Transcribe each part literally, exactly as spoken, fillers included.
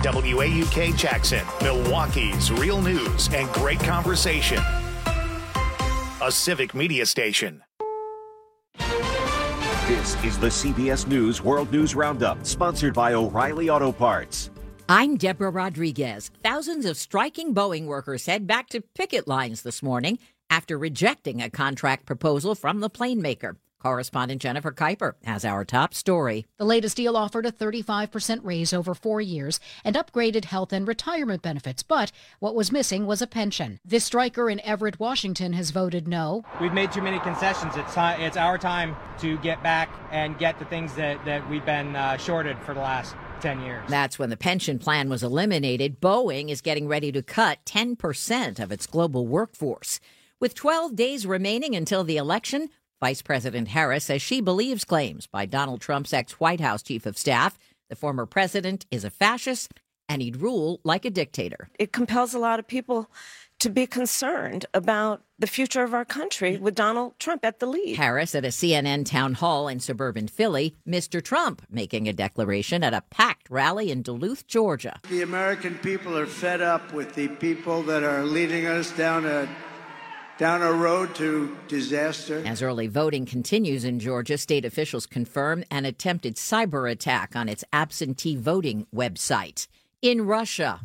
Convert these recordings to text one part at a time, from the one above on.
W A U K Jackson, Milwaukee's real news and great conversation. A Civic Media station. This is the C B S News World News Roundup, sponsored by O'Reilly Auto Parts. I'm Deborah Rodriguez. Thousands of striking Boeing workers head back to picket lines this morning after rejecting a contract proposal from the plane maker. Correspondent Jennifer Kuiper has our top story. The latest deal offered a thirty-five percent raise over four years and upgraded health and retirement benefits. But what was missing was a pension. This striker in Everett, Washington has voted no. We've made too many concessions. It's time, it's our time to get back and get the things that, that we've been uh, shorted for the last ten years. That's when the pension plan was eliminated. Boeing is getting ready to cut ten percent of its global workforce. With twelve days remaining until the election, Vice President Harris says she believes claims by Donald Trump's ex-White House chief of staff. The former president is a fascist and he'd rule like a dictator. It compels a lot of people to be concerned about the future of our country with Donald Trump at the lead. Harris at a C N N town hall in suburban Philly, Mister Trump making a declaration at a packed rally in Duluth, Georgia. The American people are fed up with the people that are leading us down a down a road to disaster. As early voting continues in Georgia, state officials confirm an attempted cyber attack on its absentee voting website. In Russia,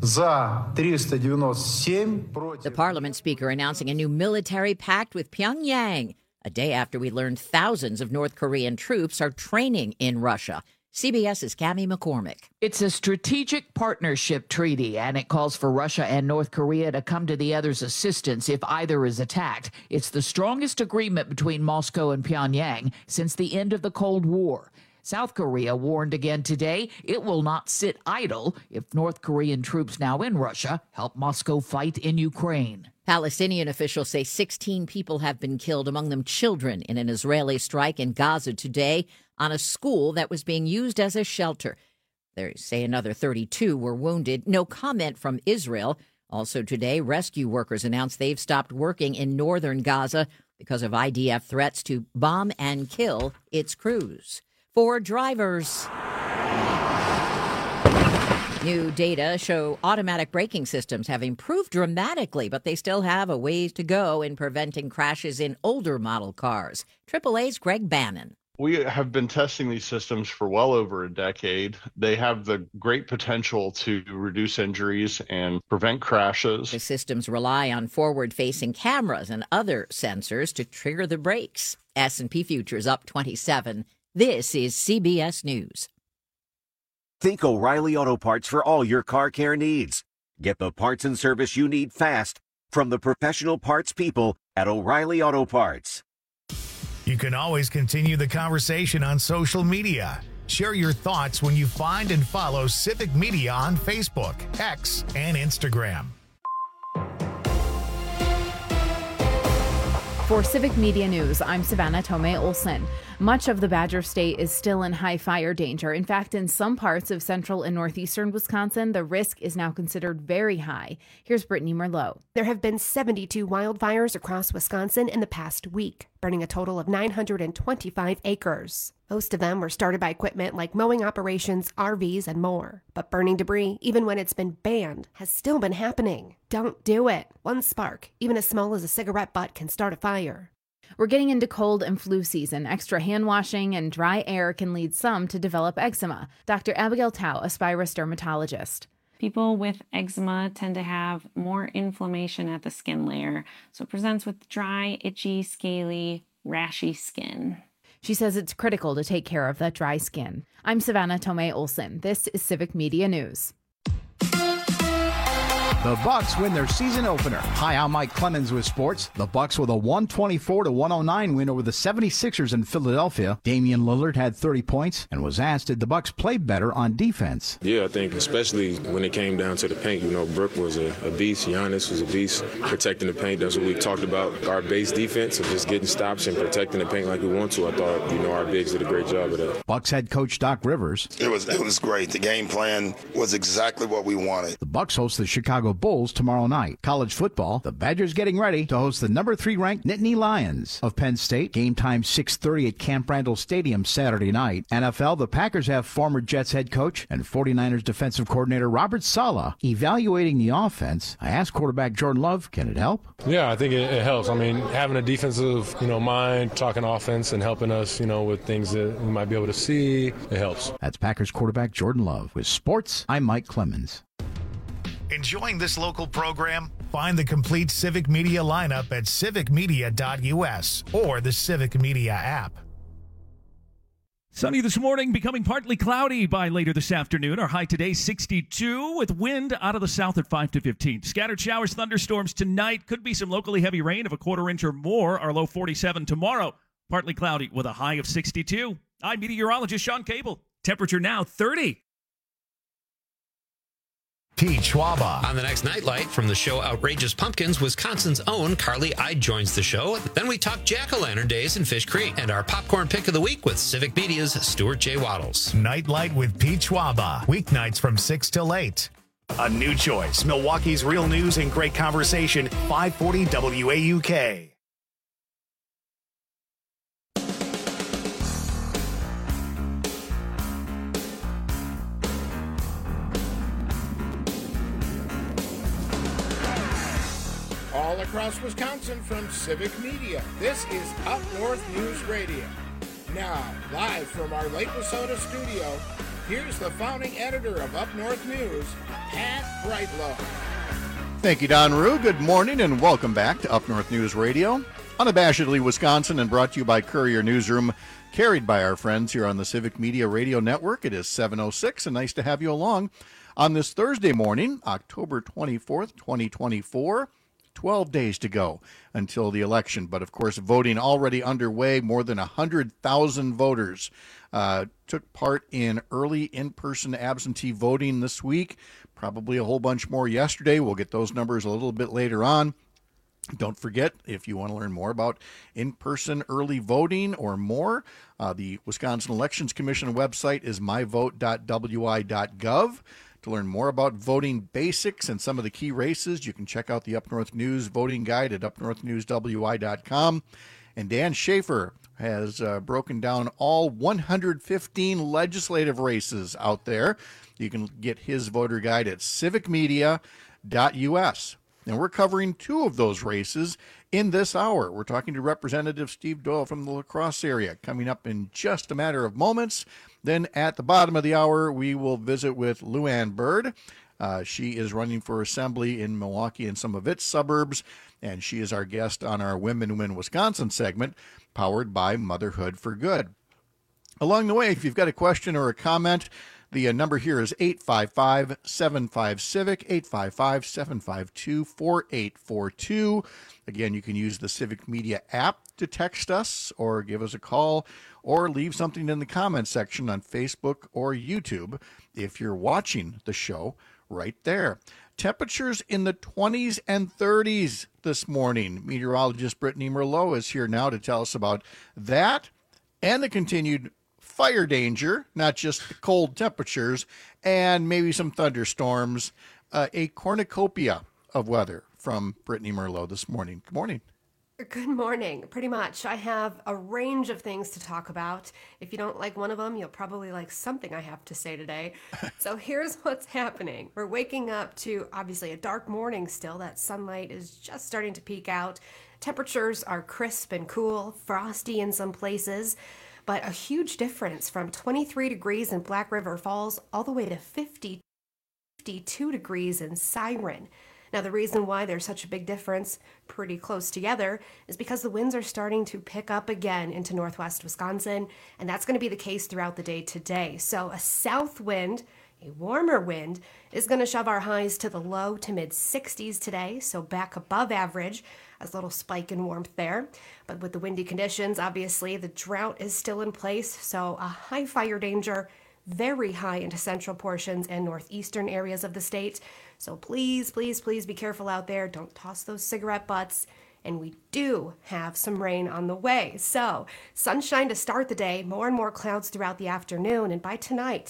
the parliament speaker announcing a new military pact with Pyongyang, a day after we learned thousands of North Korean troops are training in Russia. CBS's Cami McCormick. It's a strategic partnership treaty, and it calls for Russia and North Korea to come to the other's assistance if either is attacked. It's the strongest agreement between Moscow and Pyongyang since the end of the Cold War. South Korea warned again today it will not sit idle if North Korean troops now in Russia help Moscow fight in Ukraine. Palestinian officials say sixteen people have been killed, among them children, in an Israeli strike in Gaza today on a school that was being used as a shelter. They say another thirty-two were wounded. No comment from Israel. Also today, rescue workers announced they've stopped working in northern Gaza because of I D F threats to bomb and kill its crews. For drivers, new data show automatic braking systems have improved dramatically, but they still have a ways to go in preventing crashes in older model cars. triple A's Greg Bannon. We have been testing these systems for well over a decade. They have the great potential to reduce injuries and prevent crashes. The systems rely on forward-facing cameras and other sensors to trigger the brakes. S and P futures up twenty-seven. This is C B S News. Think O'Reilly Auto Parts for all your car care needs. Get the parts and service you need fast from the professional parts people at O'Reilly Auto Parts. You can always continue the conversation on social media. Share your thoughts when you find and follow Civic Media on Facebook, X, and Instagram. For Civic Media News, I'm Savannah Tomei Olson. Much of the Badger State is still in high fire danger. In fact, in some parts of central and northeastern Wisconsin, the risk is now considered very high. Here's Brittany Merlot. There have been seventy-two wildfires across Wisconsin in the past week, burning a total of nine hundred twenty-five acres. Most of them were started by equipment like mowing operations, R Vs, and more. But burning debris, even when it's been banned, has still been happening. Don't do it. One spark, even as small as a cigarette butt, can start a fire. We're getting into cold and flu season. Extra hand washing and dry air can lead some to develop eczema. Doctor Abigail Tao, a Spirus dermatologist. People with eczema tend to have more inflammation at the skin layer, so it presents with dry, itchy, scaly, rashy skin. She says it's critical to take care of that dry skin. I'm Savannah Tomei Olson. This is Civic Media News. The Bucks win their season opener. Hi, I'm Mike Clemens with sports. The Bucks with a one twenty-four to one oh nine win over the seventy-sixers in Philadelphia. Damian Lillard had thirty points and was asked, did the Bucks play better on defense? Yeah, I think especially when it came down to the paint. You know, Brook was a, a beast. Giannis was a beast protecting the paint. That's what we talked about. Our base defense of just getting stops and protecting the paint like we want to. I thought, you know, our bigs did a great job of that. Bucks head coach Doc Rivers. It was, it was great. The game plan was exactly what we wanted. The Bucks host the Chicago Chicago Bulls tomorrow night. College football, the Badgers getting ready to host the number three ranked Nittany Lions of Penn State. Game time six thirty at Camp Randall Stadium Saturday night. N F L, the Packers have former Jets head coach and 49ers defensive coordinator Robert Saleh evaluating the offense. I asked quarterback Jordan Love, can it help? Yeah, I think it, it helps. I mean, having a defensive, you know, mind, talking offense and helping us, you know, with things that we might be able to see, it helps. That's Packers quarterback Jordan Love. With sports, I'm Mike Clemens. Enjoying this local program? Find the complete Civic Media lineup at civic media dot u s or the Civic Media app. Sunny this morning, becoming partly cloudy by later this afternoon. Our high today, sixty-two, with wind out of the south at five to fifteen. Scattered showers, thunderstorms tonight. Could be some locally heavy rain of a quarter inch or more. Our low forty-seven tomorrow. Partly cloudy with a high of sixty-two. I'm meteorologist Sean Cable. Temperature now thirty. Pete Schwaba. On the next Nightlight from the show Outrageous Pumpkins, Wisconsin's own Carly Ide joins the show. Then we talk Jack-O-Lantern Days in Fish Creek and our popcorn pick of the week with Civic Media's Stuart J. Waddles. Nightlight with Pete Schwaba. Weeknights from six till eight. A new choice. Milwaukee's real news and great conversation. five forty W A U K. All across Wisconsin from Civic Media, this is Up North News Radio. Now, live from our Lake Wissota studio, here's the founding editor of Up North News, Pat Brightlow. Thank you, Don Rue. Good morning and welcome back to Up North News Radio. Unabashedly Wisconsin and brought to you by Courier Newsroom, carried by our friends here on the Civic Media Radio Network. It is seven oh six and nice to have you along on this Thursday morning, October twenty-fourth, twenty twenty-four. twelve days to go until the election. But, of course, voting already underway. More than one hundred thousand voters uh, took part in early in-person absentee voting this week. Probably a whole bunch more yesterday. We'll get those numbers a little bit later on. Don't forget, if you want to learn more about in-person early voting or more, uh, the Wisconsin Elections Commission website is my vote dot w i dot gov. To learn more about voting basics and some of the key races, you can check out the Up North News voting guide at up north news w i dot com. And Dan Schaefer has uh, broken down all one hundred fifteen legislative races out there. You can get his voter guide at civic media dot u s. And we're covering two of those races in this hour. We're talking to Representative Steve Doyle from the La Crosse area coming up in just a matter of moments. Then at the bottom of the hour, we will visit with Lou Ann Bird. Uh, she is running for assembly in Milwaukee and some of its suburbs, and she is our guest on our Women Win Wisconsin segment, powered by Motherhood for Good. Along the way, if you've got a question or a comment, the uh, number here is eight five five, seven five, CIVIC, eight five five, seven five two, four eight four two. Again, you can use the Civic Media app to text us or give us a call or leave something in the comment section on Facebook or YouTube if you're watching the show right there. Temperatures in the twenties and thirties this morning. Meteorologist Brittany Merlot is here now to tell us about that and the continued fire danger, not just the cold temperatures, and maybe some thunderstorms, uh, a cornucopia of weather from Brittany Merlot this morning. Good morning. Good morning. Pretty much. I have a range of things to talk about. If you don't like one of them, you'll probably like something I have to say today. So here's what's happening. We're waking up to obviously a dark morning still. That sunlight is just starting to peek out. Temperatures are crisp and cool, frosty in some places, but a huge difference from twenty-three degrees in Black River Falls all the way to fifty, fifty-two degrees in Siren. Now, the reason why there's such a big difference pretty close together is because the winds are starting to pick up again into northwest Wisconsin, and that's going to be the case throughout the day today. So a south wind, a warmer wind, is going to shove our highs to the low to mid sixties today, so back above average, as a little spike in warmth there. But with the windy conditions, obviously, the drought is still in place, so a high fire danger, very high into central portions and northeastern areas of the state. So please, please, please be careful out there. Don't toss those cigarette butts. And we do have some rain on the way. So sunshine to start the day, more and more clouds throughout the afternoon. And by tonight,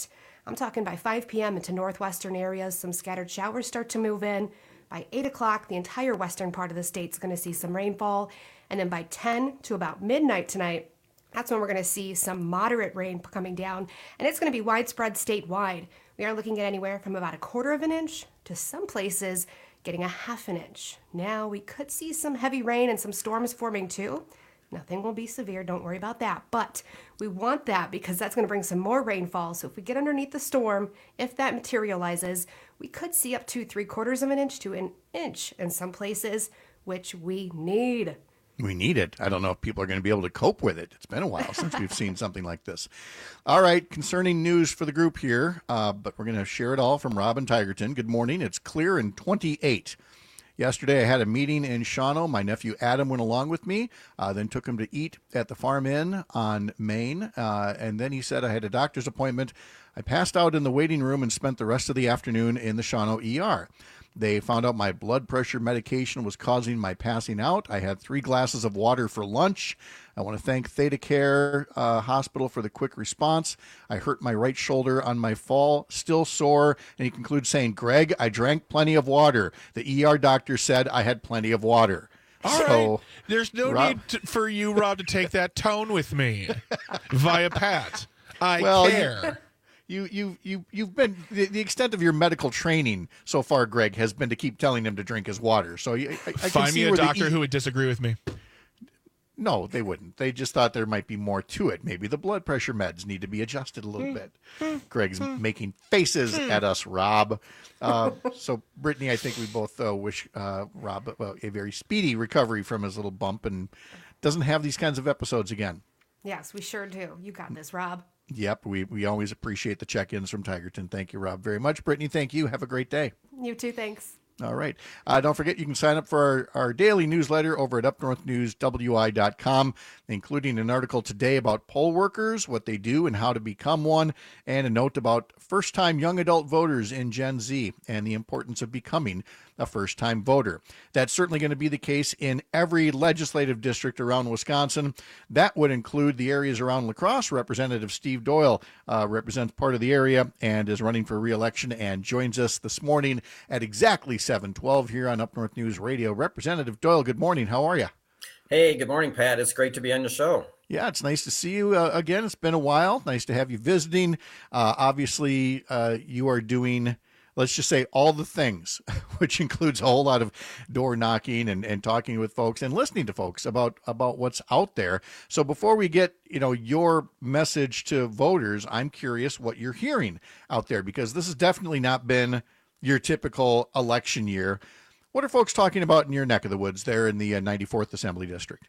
I'm talking by five p.m. into northwestern areas, some scattered showers start to move in. By eight o'clock, the entire western part of the state is going to see some rainfall. And then by ten to about midnight tonight, that's when we're going to see some moderate rain coming down. And it's going to be widespread statewide. We are looking at anywhere from about a quarter of an inch to some places getting a half an inch. Now, we could see some heavy rain and some storms forming too. Nothing will be severe, don't worry about that. But we want that because that's going to bring some more rainfall. So if we get underneath the storm, if that materializes, we could see up to three quarters of an inch to an inch in some places, which we need. We need it. I don't know if people are going to be able to cope with it. It's been a while since we've seen something like this. All right, concerning news for the group here, uh, but we're going to share it all from Rob in Tigerton. Good morning. It's clear in twenty-eight. Yesterday, I had a meeting in Shawano. My nephew Adam went along with me, uh, then took him to eat at the Farm Inn on Main. Uh, and then he said I had a doctor's appointment. I passed out in the waiting room and spent the rest of the afternoon in the Shawano E R. They found out my blood pressure medication was causing my passing out. I had three glasses of water for lunch. I want to thank Theta Care uh, Hospital for the quick response. I hurt my right shoulder on my fall, still sore. And he concludes saying, Greg, I drank plenty of water. The E R doctor said I had plenty of water. All so, right. There's no Rob, need to, for you, Rob, to take that tone with me via Pat. I well, care. You, you, you, you've been, the, the extent of your medical training so far, Greg, has been to keep telling him to drink his water. So I, I Find can see me a where doctor the, who would disagree with me. No, they wouldn't. They just thought there might be more to it. Maybe the blood pressure meds need to be adjusted a little bit. Greg's making faces at us, Rob. Uh, so, Brittany, I think we both uh, wish uh, Rob uh, a very speedy recovery from his little bump and doesn't have these kinds of episodes again. Yes, we sure do. You got this, Rob. Yep, we, we always appreciate the check-ins from Tigerton. Thank you, Rob, very much. Brittany, thank you. Have a great day. You too, thanks. All right. Uh, don't forget, you can sign up for our, our daily newsletter over at up north news w i dot com, including an article today about poll workers, what they do and how to become one, and a note about first-time young adult voters in Gen Z and the importance of becoming a first-time voter. That's certainly going to be the case in every legislative district around Wisconsin. That would include the areas around La Crosse. Representative Steve Doyle uh, represents part of the area and is running for re-election and joins us this morning at exactly seven twelve here on Up North News Radio. Representative Doyle, good morning. How are you? Hey, good morning, Pat. It's great to be on the show. Yeah, it's nice to see you uh, again. It's been a while. Nice to have you visiting. Uh, obviously, uh, you are doing, let's just say, all the things, which includes a whole lot of door knocking and, and talking with folks and listening to folks about, about what's out there. So before we get, you know, your message to voters, I'm curious what you're hearing out there, because this has definitely not been your typical election year. What are folks talking about in your neck of the woods there in the uh, ninety-fourth Assembly District?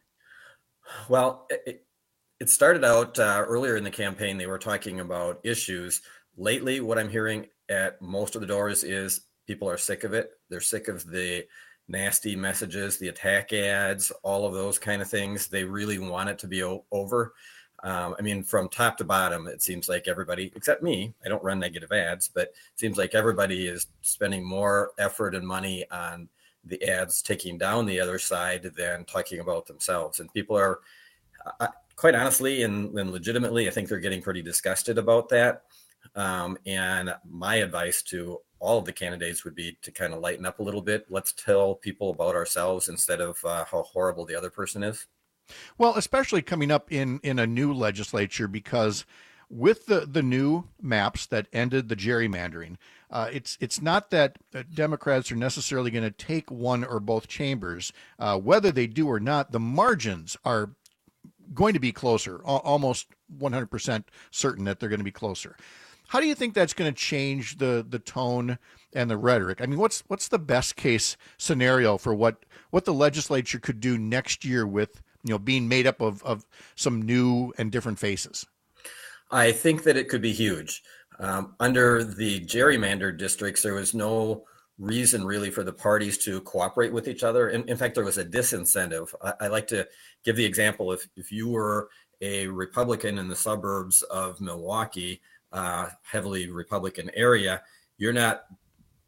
Well, it, it started out uh, earlier in the campaign. They were talking about issues. Lately, what I'm hearing at most of the doors is people are sick of it. They're sick of the nasty messages, the attack ads, all of those kind of things. They really want it to be o- over. Um, I mean, from top to bottom, it seems like everybody, except me, I don't run negative ads, but it seems like everybody is spending more effort and money on the ads taking down the other side than talking about themselves. And people are, uh, quite honestly and, and legitimately, I think they're getting pretty disgusted about that. Um, and my advice to all of the candidates would be to kind of lighten up a little bit. Let's tell people about ourselves instead of uh, how horrible the other person is. Well, especially coming up in, in a new legislature, because with the, the new maps that ended the gerrymandering, uh, it's it's not that Democrats are necessarily going to take one or both chambers. Uh, whether they do or not, the margins are going to be closer, almost one hundred percent certain that they're going to be closer. How do you think that's going to change the the tone and the rhetoric? I mean, what's what's the best case scenario for what, what the legislature could do next year with, you know, being made up of, of some new and different faces? I think that it could be huge. Um, under the gerrymandered districts, there was no reason really for the parties to cooperate with each other. In, in fact, there was a disincentive. I, I like to give the example, if, if you were a Republican in the suburbs of Milwaukee, uh, heavily Republican area, you're not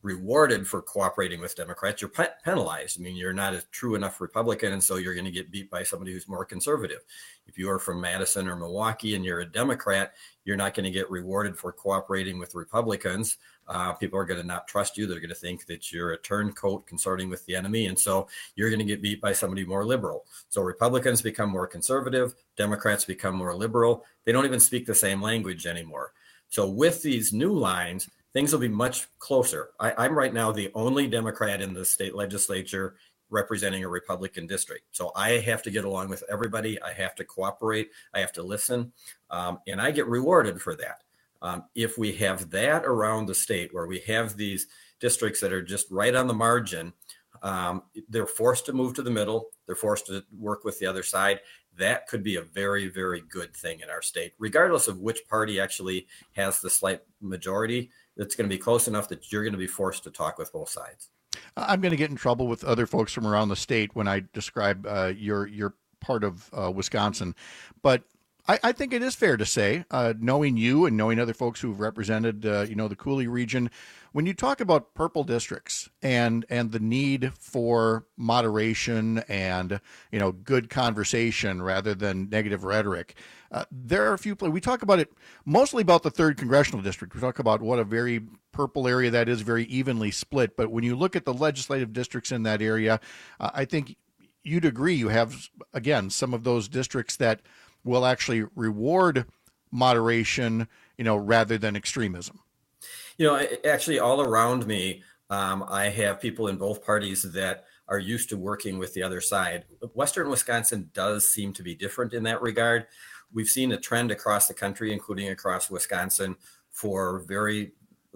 rewarded for cooperating with Democrats, you're pe- penalized. I mean, you're not a true enough Republican, and so you're going to get beat by somebody who's more conservative. If you are from Madison or Milwaukee and you're a Democrat, you're not going to get rewarded for cooperating with Republicans. Uh, people are going to not trust you. They're going to think that you're a turncoat consorting with the enemy. And so you're going to get beat by somebody more liberal. So Republicans become more conservative. Democrats become more liberal. They don't even speak the same language anymore. So with these new lines, things will be much closer. I, I'm right now the only Democrat in the state legislature representing a Republican district. So I have to get along with everybody. I have to cooperate. I have to listen. Um, and I get rewarded for that. Um, if we have that around the state where we have these districts that are just right on the margin, um, they're forced to move to the middle. They're forced to work with the other side. That could be a very, very good thing in our state, regardless of which party actually has the slight majority. It's going to be close enough that you're going to be forced to talk with both sides. I'm going to get in trouble with other folks from around the state when I describe uh, your your part of uh, Wisconsin, but I, I think it is fair to say, uh, knowing you and knowing other folks who've represented, uh, you know, the Cooley region, when you talk about purple districts and and the need for moderation and, you know, good conversation rather than negative rhetoric, uh, there are a few. We talk about it mostly about the third congressional district. We talk about what a very purple area that is, very evenly split. But when you look at the legislative districts in that area, uh, I think you'd agree you have, again, some of those districts that will actually reward moderation, you know, rather than extremism. You know, actually all around me, um, I have people in both parties that are used to working with the other side. Western Wisconsin does seem to be different in that regard. We've seen a trend across the country, including across Wisconsin, for very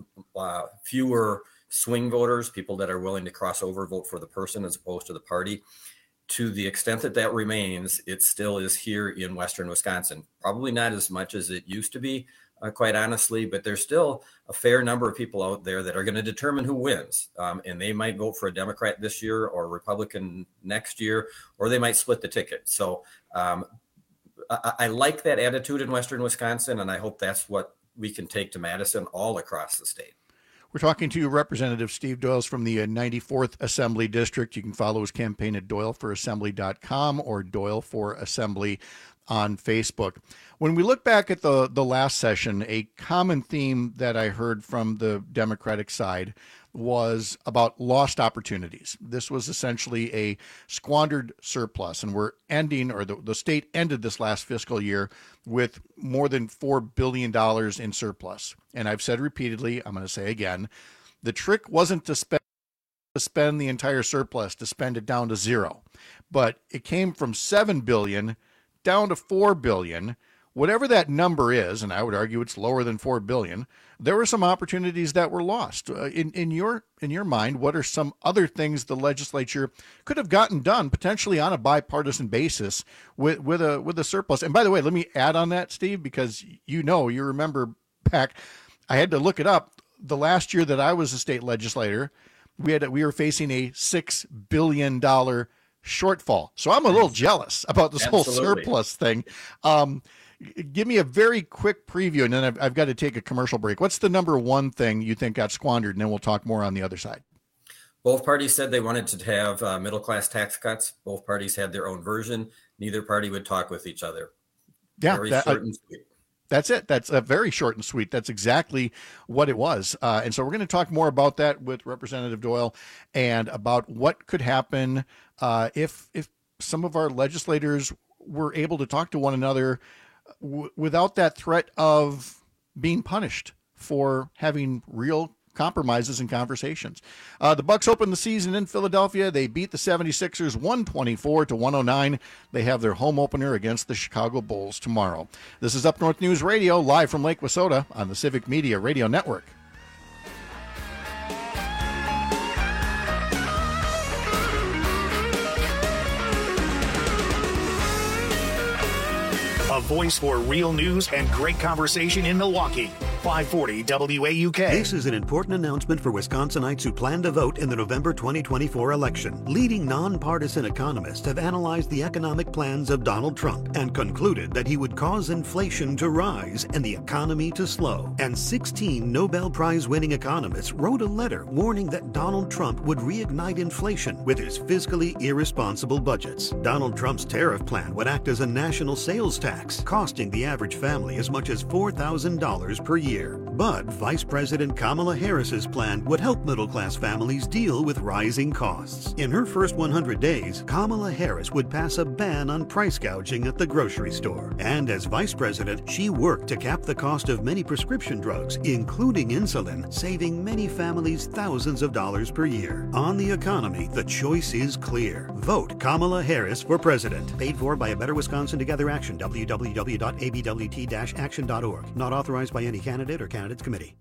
uh, fewer swing voters, people that are willing to cross over, vote for the person as opposed to the party. To the extent that that remains, it still is here in Western Wisconsin. Probably not as much as it used to be, uh, quite honestly, but there's still a fair number of people out there that are going to determine who wins. Um, and they might vote for a Democrat this year or a Republican next year, or they might split the ticket. So um, I, I like that attitude in Western Wisconsin, and I hope that's what we can take to Madison all across the state. We're talking to Representative Steve Doyle from the ninety-fourth Assembly District. You can follow his campaign at doyle for assembly dot com or Doyle for Assembly on Facebook. When we look back at the, the last session, a common theme that I heard from the Democratic side was about lost opportunities. This was essentially a squandered surplus, and we're ending, or the, the state ended this last fiscal year with more than four billion dollars in surplus. And I've said repeatedly, I'm going to say again, the trick wasn't to spend, to spend the entire surplus, to spend it down to zero, but it came from seven billion dollars down to four billion dollars. Whatever that number is, and I would argue it's lower than four billion dollars, there were some opportunities that were lost. Uh, in, in your in your mind, what are some other things the legislature could have gotten done, potentially on a bipartisan basis, with, with a with a surplus? And by the way, let me add on that, Steve, because you know, you remember back, I had to look it up. The last year that I was a state legislator, we had we were facing a six billion dollars shortfall. So I'm a little jealous about this Absolutely. whole surplus thing. Um, Give me a very quick preview, and then I've, I've got to take a commercial break. What's the number one thing you think got squandered? And then we'll talk more on the other side. Both parties said they wanted to have uh, middle-class tax cuts. Both parties had their own version. Neither party would talk with each other. Yeah, very that, short uh, and sweet. That's it. That's a very short and sweet. That's exactly what it was. Uh, and so we're going to talk more about that with Representative Doyle and about what could happen uh, if if some of our legislators were able to talk to one another w- without that threat of being punished for having real compromises and conversations. Uh, the Bucks open the season in Philadelphia. They beat the seventy-sixers one twenty-four to one oh nine. They have their home opener against the Chicago Bulls tomorrow. This is Up North News Radio, live from Lake Wissota on the Civic Media Radio Network. A voice for real news and great conversation in Milwaukee. five forty W A U K. This is an important announcement for Wisconsinites who plan to vote in the November twenty twenty-four election. Leading nonpartisan economists have analyzed the economic plans of Donald Trump and concluded that he would cause inflation to rise and the economy to slow. And sixteen Nobel Prize-winning economists wrote a letter warning that Donald Trump would reignite inflation with his fiscally irresponsible budgets. Donald Trump's tariff plan would act as a national sales tax, costing the average family as much as four thousand dollars per year. But Vice President Kamala Harris's plan would help middle-class families deal with rising costs. In her first one hundred days, Kamala Harris would pass a ban on price gouging at the grocery store. And as vice president, she worked to cap the cost of many prescription drugs, including insulin, saving many families thousands of dollars per year. On the economy, the choice is clear. Vote Kamala Harris for president. Paid for by a Better Wisconsin Together Action, w w w dot a b w t dash action dot org. Not authorized by any candidate or candidates committee.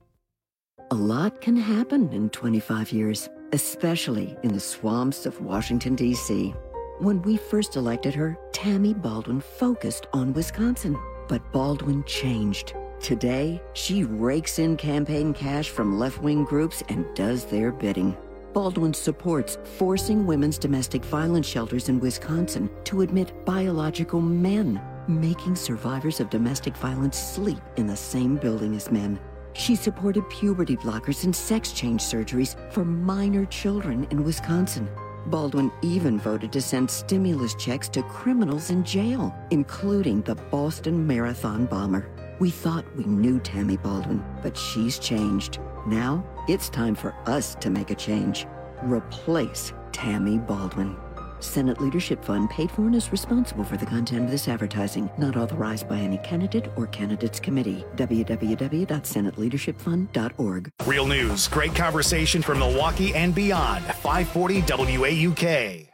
A lot can happen in twenty-five years, especially in the swamps of Washington, D C When we first elected her, Tammy Baldwin focused on Wisconsin. But Baldwin changed. Today, she rakes in campaign cash from left-wing groups and does their bidding. Baldwin supports forcing women's domestic violence shelters in Wisconsin to admit biological men, making survivors of domestic violence sleep in the same building as men. She supported puberty blockers and sex change surgeries for minor children in Wisconsin. Baldwin even voted to send stimulus checks to criminals in jail, including the Boston Marathon bomber. We thought we knew Tammy Baldwin, but she's changed. Now, it's time for us to make a change. Replace Tammy Baldwin. Senate Leadership Fund paid for and is responsible for the content of this advertising, not authorized by any candidate or candidates committee. w w w dot senate leadership fund dot org. Real news, great conversation from Milwaukee and beyond. five forty W A U K.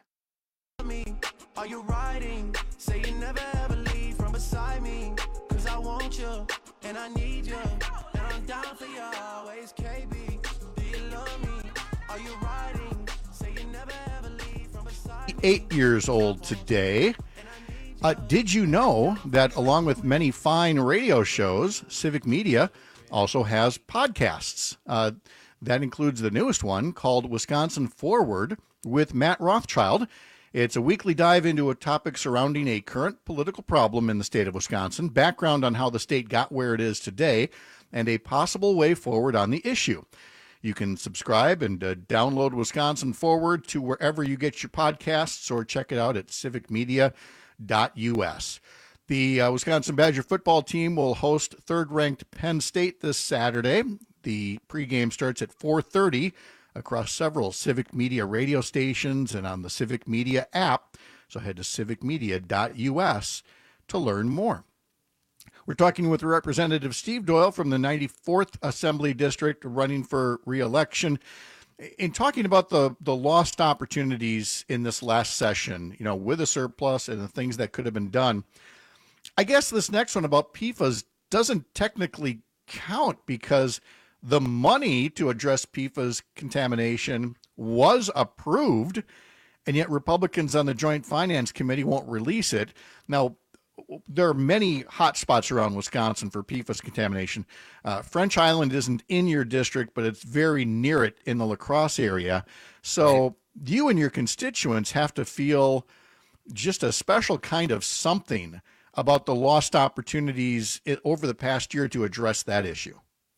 Are you riding? Say you never ever leave from beside me. Cause I want you and I need you. And I'm down for you always, K B. Do you love me? Are you riding? Say you never ever leave from beside me. Eight years old today. Uh, did you know that along with many fine radio shows, Civic Media also has podcasts? Uh, that includes the newest one called Wisconsin Forward with Matt Rothschild. It's a weekly dive into a topic surrounding a current political problem in the state of Wisconsin, background on how the state got where it is today, and a possible way forward on the issue. You can subscribe and uh, download Wisconsin Forward to wherever you get your podcasts or check it out at civic media dot u s. The uh, Wisconsin Badger football team will host third-ranked Penn State this Saturday. The pregame starts at four thirty across several Civic Media radio stations and on the Civic Media app. So head to civic media dot u s to learn more. We're talking with Representative Steve Doyle from the ninety-fourth Assembly District running for re-election. In talking about the, the lost opportunities in this last session, you know, with a surplus and the things that could have been done, I guess this next one about P F A S doesn't technically count because the money to address P F A S contamination was approved, and yet Republicans on the Joint Finance Committee won't release it. Now, there are many hot spots around Wisconsin for P F A S contamination. Uh, French Island isn't in your district, but it's very near it in the La Crosse area. So you and your constituents have to feel just a special kind of something about the lost opportunities over the past year to address that issue.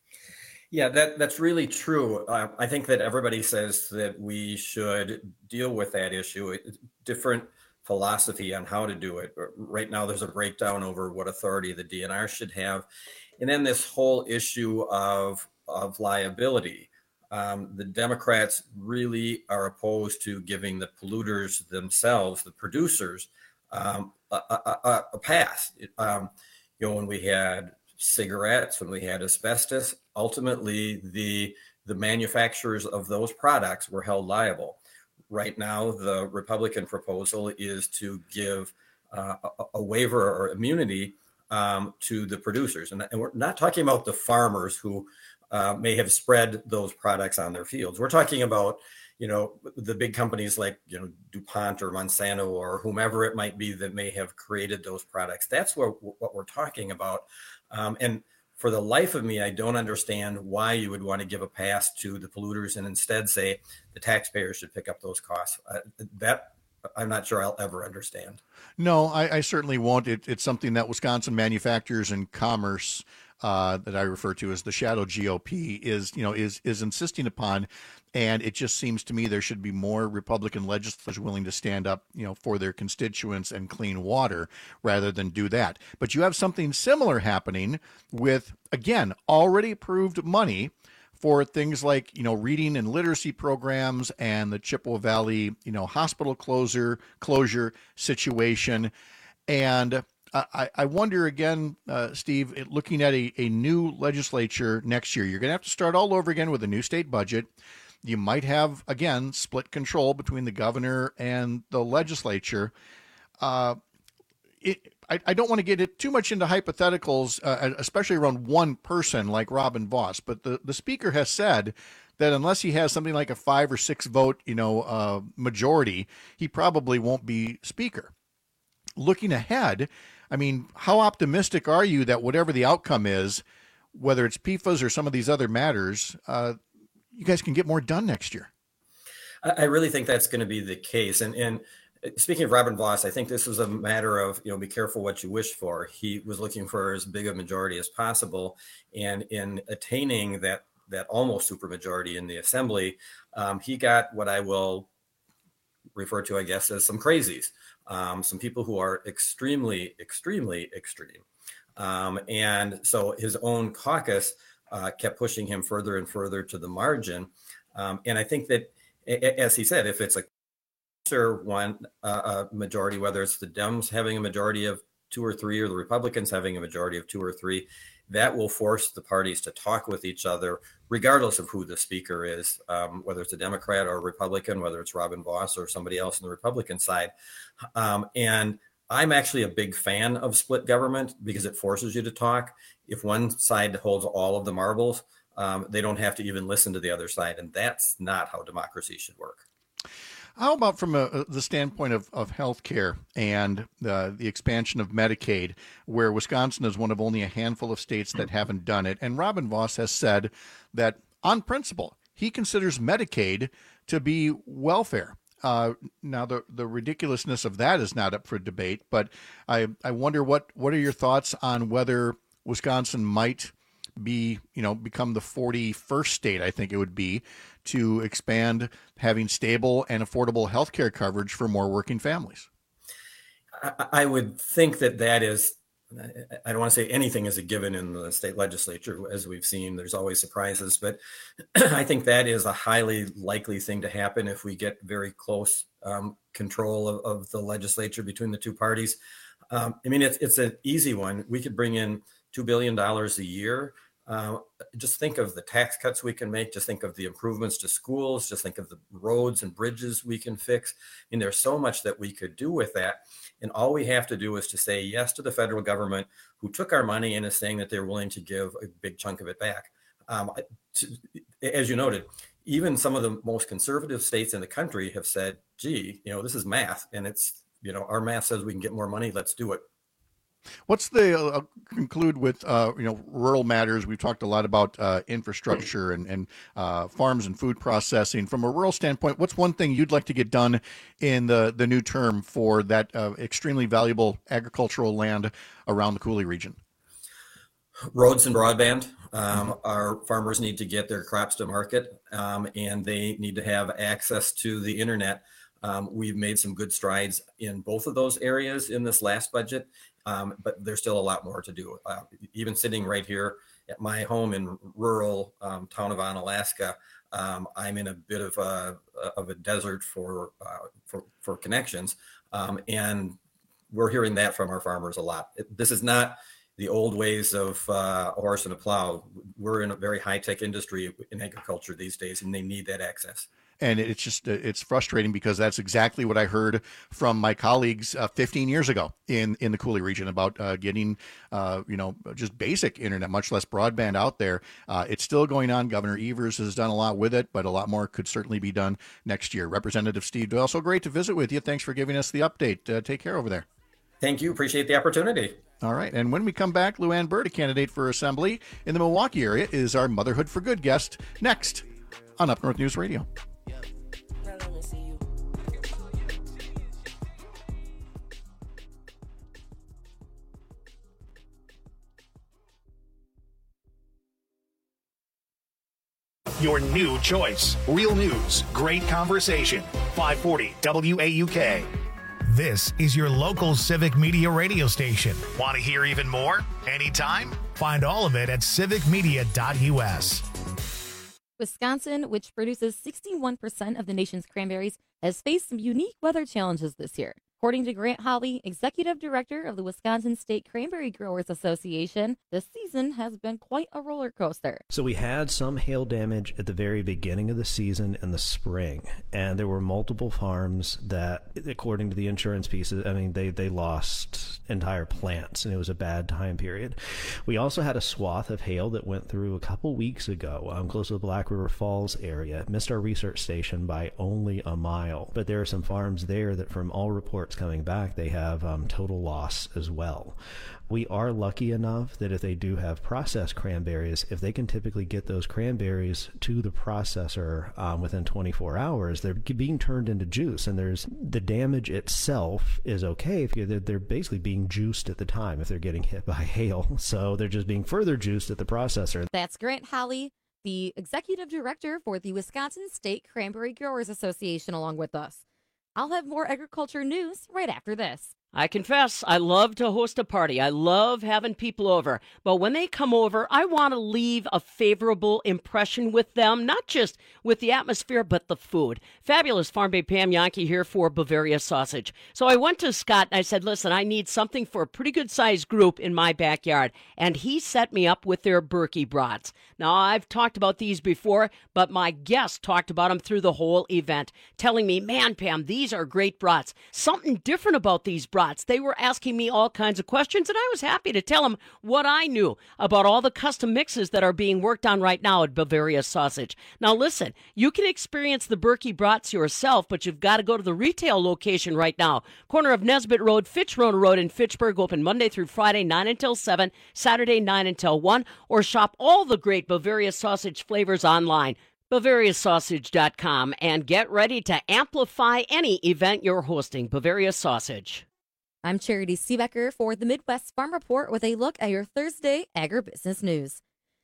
Yeah, that, that's really true. Uh, I think that everybody says that we should deal with that issue. It, different philosophy on how to do it. Right now, there's a breakdown over what authority the D N R should have. And then this whole issue of, of liability. Um, the Democrats really are opposed to giving the polluters themselves, the producers, um, a, a, a pass. Um, you know, when we had cigarettes, when we had asbestos, ultimately the the manufacturers of those products were held liable. Right now, the Republican proposal is to give uh, a, a waiver or immunity um, to the producers. And, and we're not talking about the farmers who uh, may have spread those products on their fields. We're talking about, you know, the big companies like, you know, DuPont or Monsanto or whomever it might be that may have created those products. That's what, what we're talking about. Um, and for the life of me, I don't understand why you would want to give a pass to the polluters and instead say the taxpayers should pick up those costs. Uh, that I'm not sure I'll ever understand. No, I, I certainly won't. It, it's something that Wisconsin Manufacturers and Commerce, uh, that I refer to as the shadow G O P, is you know is is insisting upon, and it just seems to me there should be more Republican legislators willing to stand up, you know, for their constituents and clean water rather than do that. But you have something similar happening with, again, already approved money for things like, you know, reading and literacy programs and the Chippewa Valley, you know, hospital closure closure situation. And I, I wonder again, uh, Steve, it, looking at a, a new legislature next year, you're going to have to start all over again with a new state budget. You might have, again, split control between the governor and the legislature. Uh, it, I, I don't want to get it too much into hypotheticals, uh, especially around one person like Robin Vos, but the, the speaker has said that unless he has something like a five or six vote, you know, uh, majority, he probably won't be speaker. Looking ahead, I mean, how optimistic are you that whatever the outcome is, whether it's P F A S or some of these other matters, uh, you guys can get more done next year? I really think that's going to be the case. And, and speaking of Robin Vos, I think this was a matter of, you know, be careful what you wish for. He was looking for as big a majority as possible. And in attaining that, that almost supermajority in the assembly, um, he got what I will refer to, I guess, as some crazies. Um, some people who are extremely, extremely extreme. Um, and so his own caucus uh, kept pushing him further and further to the margin. Um, and I think that, as he said, if it's a closer one uh, a majority, whether it's the Dems having a majority of two or three or the Republicans having a majority of two or three, that will force the parties to talk with each other, regardless of who the speaker is, um, whether it's a Democrat or a Republican, whether it's Robin Vos or somebody else on the Republican side. Um, and I'm actually a big fan of split government because it forces you to talk. If one side holds all of the marbles, um, they don't have to even listen to the other side. And that's not how democracy should work. How about from a, the standpoint of, of health care and uh, the expansion of Medicaid, where Wisconsin is one of only a handful of states that haven't done it? And Robin Vos has said that on principle, he considers Medicaid to be welfare. Uh, now, the, the ridiculousness of that is not up for debate, but I, I wonder what, what are your thoughts on whether Wisconsin might be, you know, become the forty-first state, I think it would be, to expand having stable and affordable health care coverage for more working families? I, I would think that that is, I don't want to say anything is a given in the state legislature. As we've seen, there's always surprises, but I think that is a highly likely thing to happen if we get very close um, control of, of the legislature between the two parties. Um, I mean, it's, it's an easy one. We could bring in two billion dollars a year. Uh, just think of the tax cuts we can make. Just think of the improvements to schools. Just think of the roads and bridges we can fix. I mean, there's so much that we could do with that. And all we have to do is to say yes to the federal government, who took our money and is saying that they're willing to give a big chunk of it back. Um, to, as you noted, even some of the most conservative states in the country have said, gee, you know, this is math. And it's, you know, our math says we can get more money. Let's do it. What's the uh, conclude with uh, you know rural matters? We've talked a lot about uh, infrastructure and, and uh, farms and food processing. From a rural standpoint, what's one thing you'd like to get done in the, the new term for that uh, extremely valuable agricultural land around the Coulee region? Roads and broadband. Um, our farmers need to get their crops to market, um, and they need to have access to the internet. Um, we've made some good strides in both of those areas in this last budget. Um, but there's still a lot more to do. Uh, even sitting right here at my home in rural um, town of Onalaska, um, I'm in a bit of a of a desert for uh, for, for connections, um, and we're hearing that from our farmers a lot. It, this is not the old ways of uh, a horse and a plow. We're in a very high tech industry in agriculture these days, and they need that access. And it's just, it's frustrating because that's exactly what I heard from my colleagues uh, fifteen years ago in, in the Coulee region about uh, getting, uh, you know, just basic internet, much less broadband out there. Uh, it's still going on. Governor Evers has done a lot with it, but a lot more could certainly be done next year. Representative Steve Doyle, so great to visit with you. Thanks for giving us the update. Uh, take care over there. Thank you. Appreciate the opportunity. All right. And when we come back, Luann Bird, a candidate for Assembly in the Milwaukee area, is our Motherhood for Good guest next on Up North News Radio. Your new choice. Real news, great conversation. five forty W A U K. This is your local Civic Media radio station. Want to hear even more? Anytime? Find all of it at civic media dot U S. Wisconsin, which produces sixty-one percent of the nation's cranberries, has faced some unique weather challenges this year. According to Grant Holly, executive director of the Wisconsin State Cranberry Growers Association, this season has been quite a roller coaster. So we had some hail damage at the very beginning of the season in the spring, and there were multiple farms that, according to the insurance pieces, I mean, they, they lost entire plants, and it was a bad time period. We also had a swath of hail that went through a couple weeks ago, um, close to the Black River Falls area. It missed our research station by only a mile, but there are some farms there that, from all reports coming back, they have um, total loss as well. We are lucky enough that if they do have processed cranberries, if they can typically get those cranberries to the processor um, within twenty-four hours, they're being turned into juice, and there's the damage itself is okay if you're, they're basically being juiced at the time if they're getting hit by hail, so they're just being further juiced at the processor. That's Grant Holly, the executive director for the Wisconsin State Cranberry Growers Association, along with us. I'll have more agriculture news right after this. I confess, I love to host a party. I love having people over. But when they come over, I want to leave a favorable impression with them, not just with the atmosphere, but the food. Fabulous Farm Babe Pam Yankee here for Bavaria Sausage. So I went to Scott and I said, listen, I need something for a pretty good sized group in my backyard. And he set me up with their Berkey brats. Now, I've talked about these before, but my guest talked about them through the whole event, telling me, man, Pam, these are great brats. Something different about these brats. They were asking me all kinds of questions, and I was happy to tell them what I knew about all the custom mixes that are being worked on right now at Bavaria Sausage. Now, listen, you can experience the Berkey brats yourself, but you've got to go to the retail location right now. Corner of Nesbitt Road, Fitchrow Road in Fitchburg, open Monday through Friday, nine until seven, Saturday, nine until one, or shop all the great Bavaria Sausage flavors online. Bavaria Sausage dot com, and get ready to amplify any event you're hosting. Bavaria Sausage. I'm Charity Seebecker for the Midwest Farm Report with a look at your Thursday agribusiness news.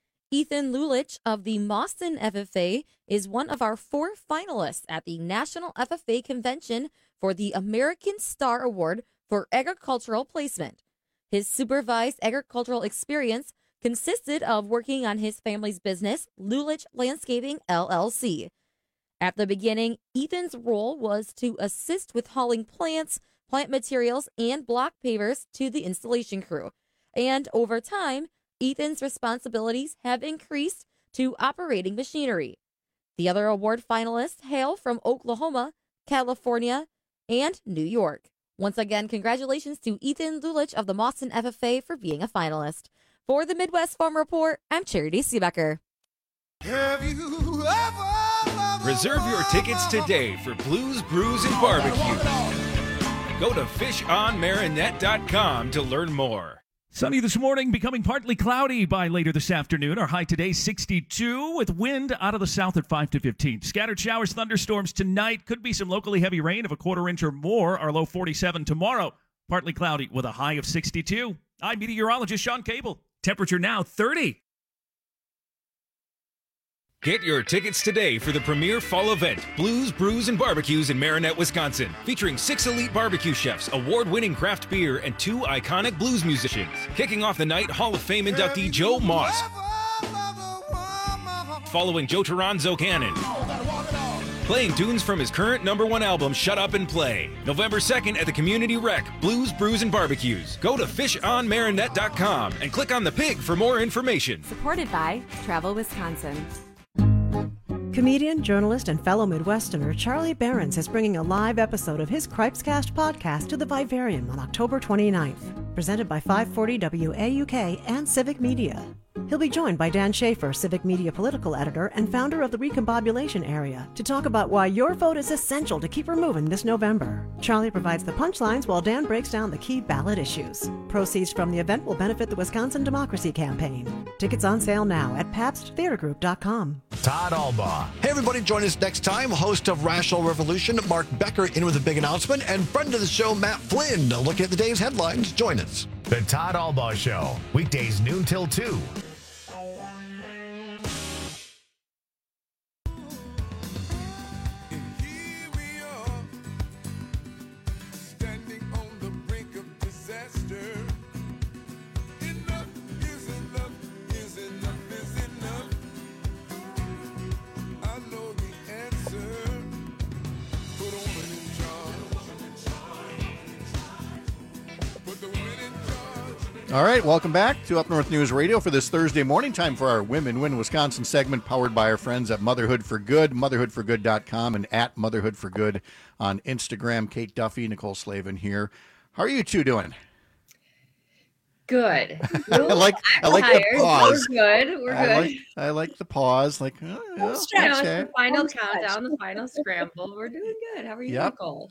Ethan Lulich of the Mauston F F A is one of our four finalists at the National F F A Convention for the American Star Award for Agricultural Placement. His supervised agricultural experience consisted of working on his family's business, Lulich Landscaping, L L C. At the beginning, Ethan's role was to assist with hauling plants, plant materials, and block pavers to the installation crew. And over time, Ethan's responsibilities have increased to operating machinery. The other award finalists hail from Oklahoma, California, and New York. Once again, congratulations to Ethan Lulich of the Mauston F F A for being a finalist. For the Midwest Farm Report, I'm Charity Seebecker. Have you ever Reserve your tickets today for Blues, Brews, and Barbecue. Go to fish on marinette dot com to learn more. Sunny this morning, becoming partly cloudy by later this afternoon. Our high today, sixty-two, with wind out of the south at five to fifteen. Scattered showers, thunderstorms tonight. Could be some locally heavy rain of a quarter inch or more. Our low forty-seven tomorrow. Partly cloudy with a high of sixty-two. I'm meteorologist Sean Cable. Temperature now thirty. Get your tickets today for the premier fall event, Blues, Brews, and Barbecues in Marinette, Wisconsin, featuring six elite barbecue chefs, award-winning craft beer, and two iconic blues musicians. Kicking off the night, Hall of Fame inductee Joe Moss, following Joe Toronzo Cannon, playing tunes from his current number one album, Shut Up and Play. November second at the Community Rec, Blues, Brews, and Barbecues. Go to fish on marinette dot com and click on the pig for more information. Supported by Travel Wisconsin. Comedian, journalist, and fellow Midwesterner Charlie Behrens is bringing a live episode of his Cripescast podcast to the Vivarium on October twenty-ninth. Presented by five forty W A U K and Civic Media. He'll be joined by Dan Schaefer, Civic Media political editor and founder of the Recombobulation Area, to talk about why your vote is essential to keep her moving this November. Charlie provides the punchlines while Dan breaks down the key ballot issues. Proceeds from the event will benefit the Wisconsin Democracy Campaign. Tickets on sale now at pabst theater group dot com. Todd Albaugh. Hey, everybody, join us next time. Host of Rational Revolution, Mark Becker, in with a big announcement, and friend of the show, Matt Flynn, looking at the day's headlines. Join us. The Todd Albaugh Show, weekdays noon till two. All right, welcome back to Up North News Radio for this Thursday morning. Time for our Women Win Wisconsin segment, powered by our friends at Motherhood for Good, motherhood for good dot com, and at Motherhood for Good on Instagram. Kate Duffy, Nicole Slavin here. How are you two doing? Good. I like I like tired. the pause. We're good. We're I good. Like, I like the pause. Like, oh, yeah, It's the final okay. countdown, the final scramble. We're doing good. How are you, Yep. Nicole?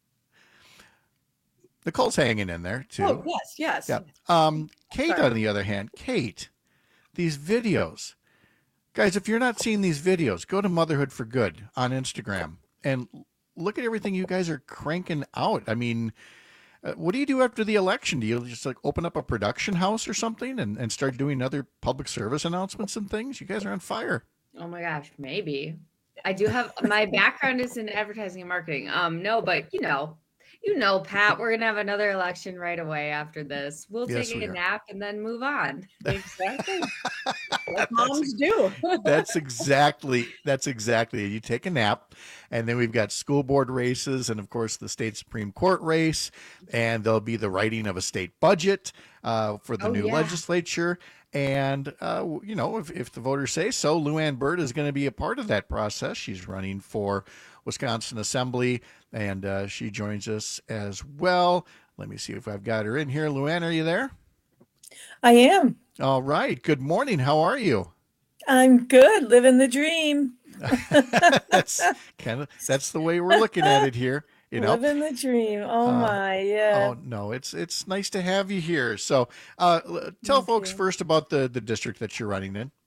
Nicole's hanging in there too. Oh, yes, yes. Yeah. Um, Kate, Sorry. on the other hand, Kate, these videos, guys, if you're not seeing these videos, go to Motherhood for Good on Instagram and look at everything you guys are cranking out. I mean, uh, what do you do after the election? Do you just like open up a production house or something and, and start doing other public service announcements and things? You guys are on fire. Oh my gosh, maybe. I do have my background is in advertising and marketing. Um, no, but you know, you know, Pat, we're gonna have another election right away after this. We'll Yes, take we a are. nap and then move on. Exactly. What moms do. That's exactly that's exactly it. You take a nap, and then we've got school board races, and of course the state Supreme Court race, and there'll be the writing of a state budget uh, for the Oh, new yeah. legislature. And uh, you know, if, if the voters say so, Luann Byrd is going to be a part of that process. She's running for Wisconsin Assembly, and uh, she joins us as well. Let me see if I've got her in here. Luann, are you there? I am. All right. Good morning. How are you? I'm good. Living the dream. That's kind of that's the way we're looking at it here. You know, Living the dream. Oh Uh, my, yeah. Oh no, it's it's nice to have you here. So, uh, l- tell Thank folks you. first about the the district that you're running in.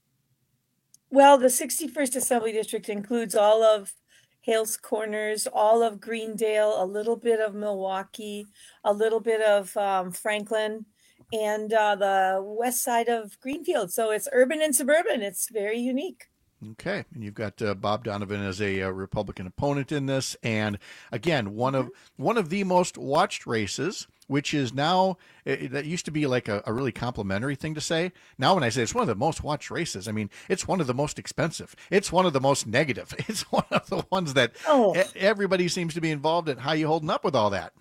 Well, the sixty-first Assembly District includes all of Hales Corners, all of Greendale, a little bit of Milwaukee, a little bit of um, Franklin, and uh, the west side of Greenfield. So it's urban and suburban. It's very unique. Okay, and you've got uh, Bob Donovan as a, uh Republican opponent in this, and again, one of one of the most watched races, which is now it, that used to be like a, a really complimentary thing to say. Now, when I say it's one of the most watched races, I mean it's one of the most expensive. It's one of the most negative. It's one of the ones that Oh. e- everybody seems to be involved in. How you holding up with all that?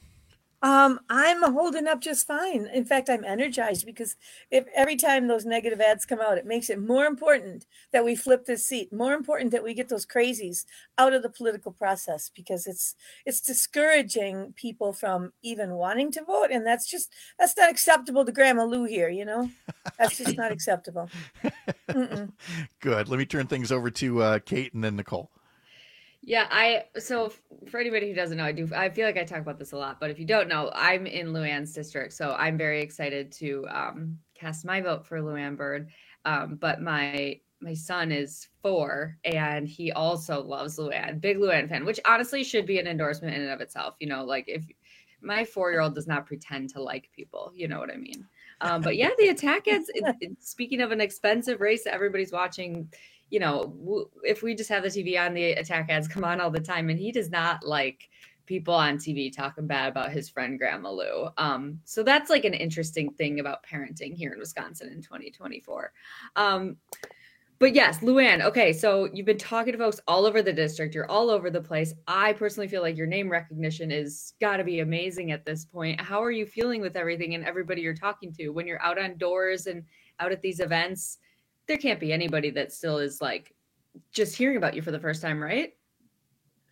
Um, I'm holding up just fine. In fact, I'm energized because if every time those negative ads come out, it makes it more important that we flip this seat, more important that we get those crazies out of the political process because it's it's discouraging people from even wanting to vote. And that's just that's not acceptable to Grandma Lou here, you know? That's just not acceptable. Mm-mm. Good. Let me turn things over to uh, Kate and then Nicole. Yeah, I so f- for anybody who doesn't know, I do I feel like I talk about this a lot, but if you don't know, I'm in Luann's district, so I'm very excited to um, cast my vote for Luann Byrd. Um, but my my son is four, and he also loves Luann, big Luann fan, which honestly should be an endorsement in and of itself. You know, like if my four year old does not pretend to like people, you know what I mean. Um, but yeah, the attack ads. It, it- speaking of an expensive race that everybody's watching. You know, w- if we just have the T V on, the attack ads come on all the time, and he does not like people on T V talking bad about his friend Grandma Lou. Um, so that's like an interesting thing about parenting here in Wisconsin in twenty twenty-four. Um, but yes, Luann. Okay, so you've been talking to folks all over the district. You're all over the place. I personally feel like your name recognition is got to be amazing at this point. How are you feeling with everything and everybody you're talking to when you're out on doors and out at these events? There can't be anybody that still is like just hearing about you for the first time, right?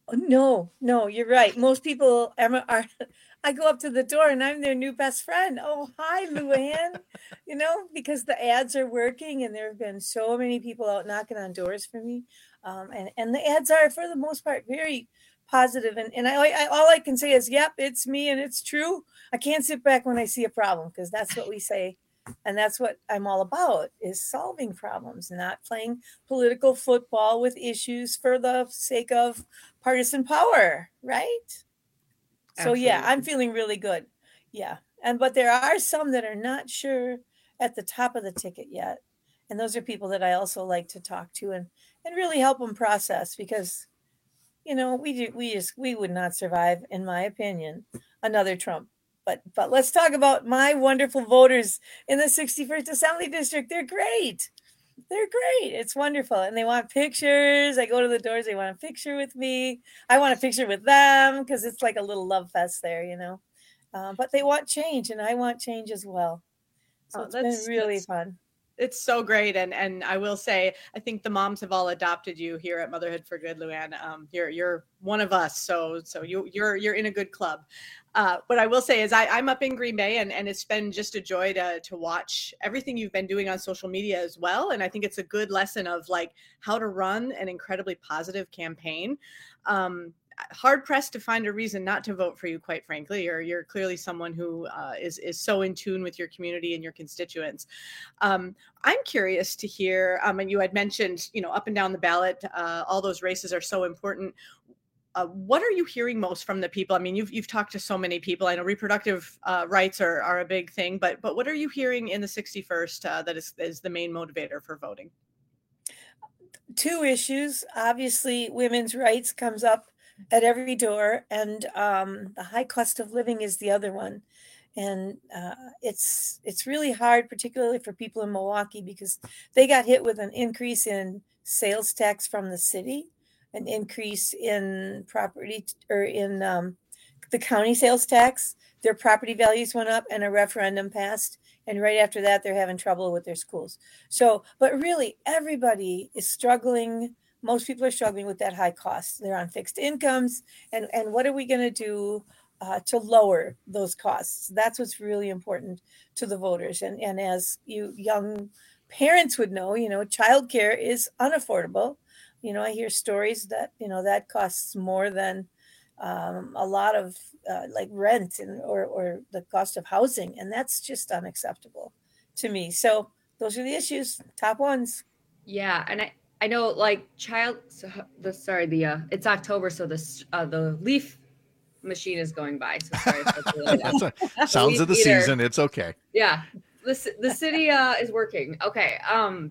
No, no, you're right. Most people are, are I go up to the door and I'm their new best friend. Oh, hi, Luann. You know, because the ads are working and there have been so many people out knocking on doors for me. Um, and, and the ads are, for the most part, very positive. And, and I, I all I can say is, yep, it's me and it's true. I can't sit back when I see a problem, because that's what we say. And that's what I'm all about, is solving problems, not playing political football with issues for the sake of partisan power, right? Absolutely. So yeah, I'm feeling really good. Yeah. And but there are some that are not sure at the top of the ticket yet. And those are people that I also like to talk to and, and really help them process, because, you know, we do, we just we would not survive, in my opinion, another Trump. But but let's talk about my wonderful voters in the sixty-first Assembly District. They're great. They're great. It's wonderful. And they want pictures. I go to the doors. They want a picture with me. I want a picture with them, because it's like a little love fest there, you know. Um, but they want change, and I want change as well. So oh, it's been really fun. It's so great. And and I will say, I think the moms have all adopted you here at Motherhood for Good, Luann. Um, you're you're one of us. So so you you're you're in a good club. Uh, what I will say is I, I'm up in Green Bay, and, and it's been just a joy to to watch everything you've been doing on social media as well. And I think it's a good lesson of like how to run an incredibly positive campaign. Um, hard pressed to find a reason not to vote for you, quite frankly. You're you're clearly someone who uh, is is so in tune with your community and your constituents. Um, I'm curious to hear. Um, and you had mentioned, you know, up and down the ballot, uh, all those races are so important. Uh, what are you hearing most from the people? I mean, you've you've talked to so many people. I know reproductive uh, rights are are a big thing, but but what are you hearing in the sixty-first uh, that is is the main motivator for voting? Two issues. Obviously, women's rights comes up at every door, and um, the high cost of living is the other one. And uh, it's it's really hard, particularly for people in Milwaukee, because they got hit with an increase in sales tax from the city, an increase in property or in um, the county sales tax. Their property values went up, and a referendum passed. And right after that, they're having trouble with their schools. So, but really, everybody is struggling. Most people are struggling with that high cost. They're on fixed incomes. And, and what are we going to do uh, to lower those costs? That's what's really important to the voters. And, and as you young parents would know, you know, childcare is unaffordable. You know, I hear stories that, you know, that costs more than um, a lot of uh, like rent and or, or the cost of housing. And that's just unacceptable to me. So those are the issues, top ones. Yeah. And I, I know like child, so the, sorry, the, uh, it's October. So the, uh, the leaf machine is going by. So sorry. That's a, sounds of the heater. Season. It's okay. Yeah. The, the city uh, is working. Okay. Um,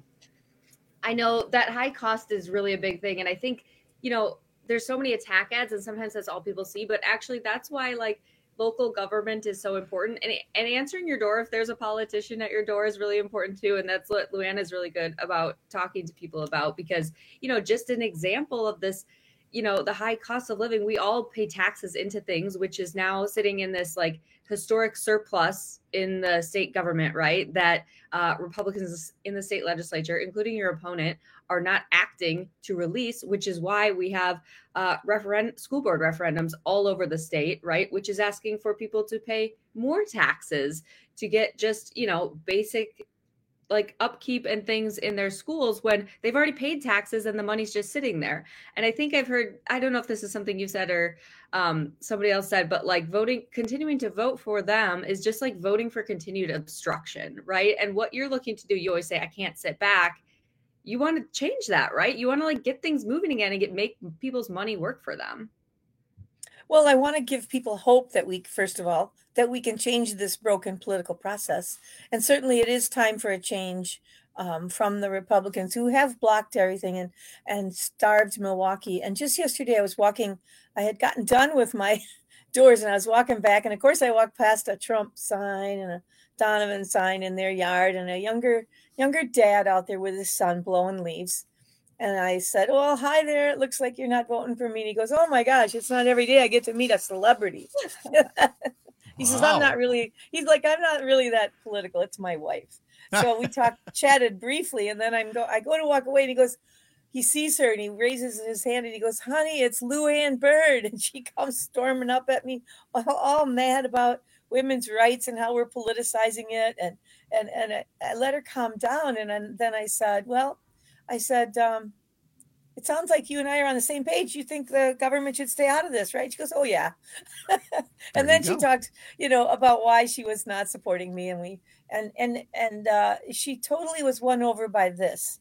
I know that high cost is really a big thing. And I think, you know, there's so many attack ads, and sometimes that's all people see, but actually that's why like local government is so important. And, and answering your door, if there's a politician at your door, is really important too. And that's what Luann is really good about talking to people about, because, you know, just an example of this, you know, the high cost of living, we all pay taxes into things, which is now sitting in this like historic surplus in the state government, right? That uh, Republicans in the state legislature, including your opponent, are not acting to release, which is why we have uh, referendum, school board referendums all over the state, right? Which is asking for people to pay more taxes to get just, you know, basic like upkeep and things in their schools when they've already paid taxes and the money's just sitting there. And I think I've heard, I don't know if this is something you said or um, somebody else said, but like voting, continuing to vote for them is just like voting for continued obstruction, right? And what you're looking to do, you always say, I can't sit back. You want to change that, right? You want to like get things moving again and get make people's money work for them. Well, I want to give people hope that we, first of all, that we can change this broken political process. And certainly it is time for a change um, from the Republicans who have blocked everything and, and starved Milwaukee. And just yesterday I was walking, I had gotten done with my doors and I was walking back. And of course I walked past a Trump sign and a Donovan sign in their yard and a younger, younger dad out there with his son blowing leaves. And I said, well, hi there. It looks like you're not voting for me. And he goes, oh, my gosh, it's not every day I get to meet a celebrity. He says, wow. I'm not really, he's like, I'm not really that political. It's my wife. So we talked, chatted briefly. And then I'm go, I go to walk away and he goes, he sees her and he raises his hand and he goes, honey, it's Luann Byrd. And she comes storming up at me, all, all mad about women's rights and how we're politicizing it. And, and, and I, I let her calm down. And then, then I said, well, I said, um, it sounds like you and I are on the same page. You think the government should stay out of this, right? She goes, oh, yeah. And then she talked, you know, about why she was not supporting me. And we, and, and, and uh, she totally was won over by this.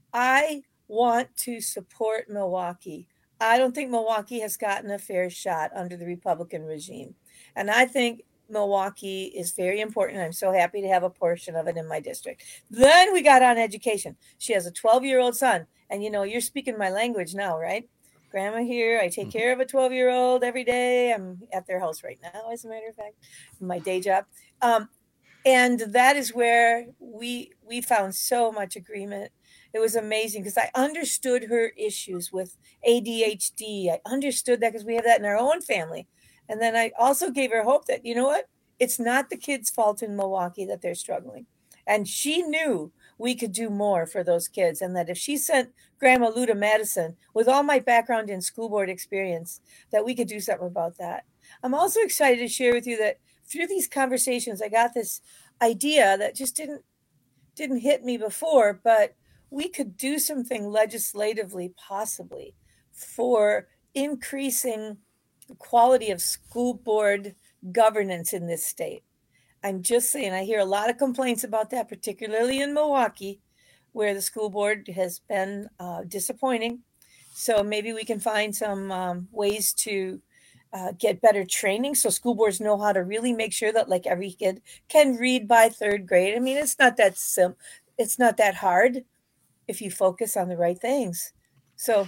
I want to support Milwaukee. I don't think Milwaukee has gotten a fair shot under the Republican regime. And I think Milwaukee is very important. I'm so happy to have a portion of it in my district. Then we got on education. She has a twelve-year-old son. And, you know, you're speaking my language now, right? Grandma here. I take care of a twelve-year-old every day. I'm at their house right now, as a matter of fact, my day job. Um, and that is where we we found so much agreement. It was amazing because I understood her issues with A D H D. I understood that because we have that in our own family. And then I also gave her hope that, you know what? It's not the kids' fault in Milwaukee that they're struggling. And she knew we could do more for those kids. And that if she sent Grandma Lou to Madison with all my background in school board experience, that we could do something about that. I'm also excited to share with you that through these conversations, I got this idea that just didn't didn't hit me before, but we could do something legislatively possibly for increasing the quality of school board governance in this state. I'm just saying, I hear a lot of complaints about that, particularly in Milwaukee, where the school board has been uh, disappointing. So maybe we can find some um, ways to uh, get better training so school boards know how to really make sure that like every kid can read by third grade. I mean, it's not that sim- it's not that hard if you focus on the right things. So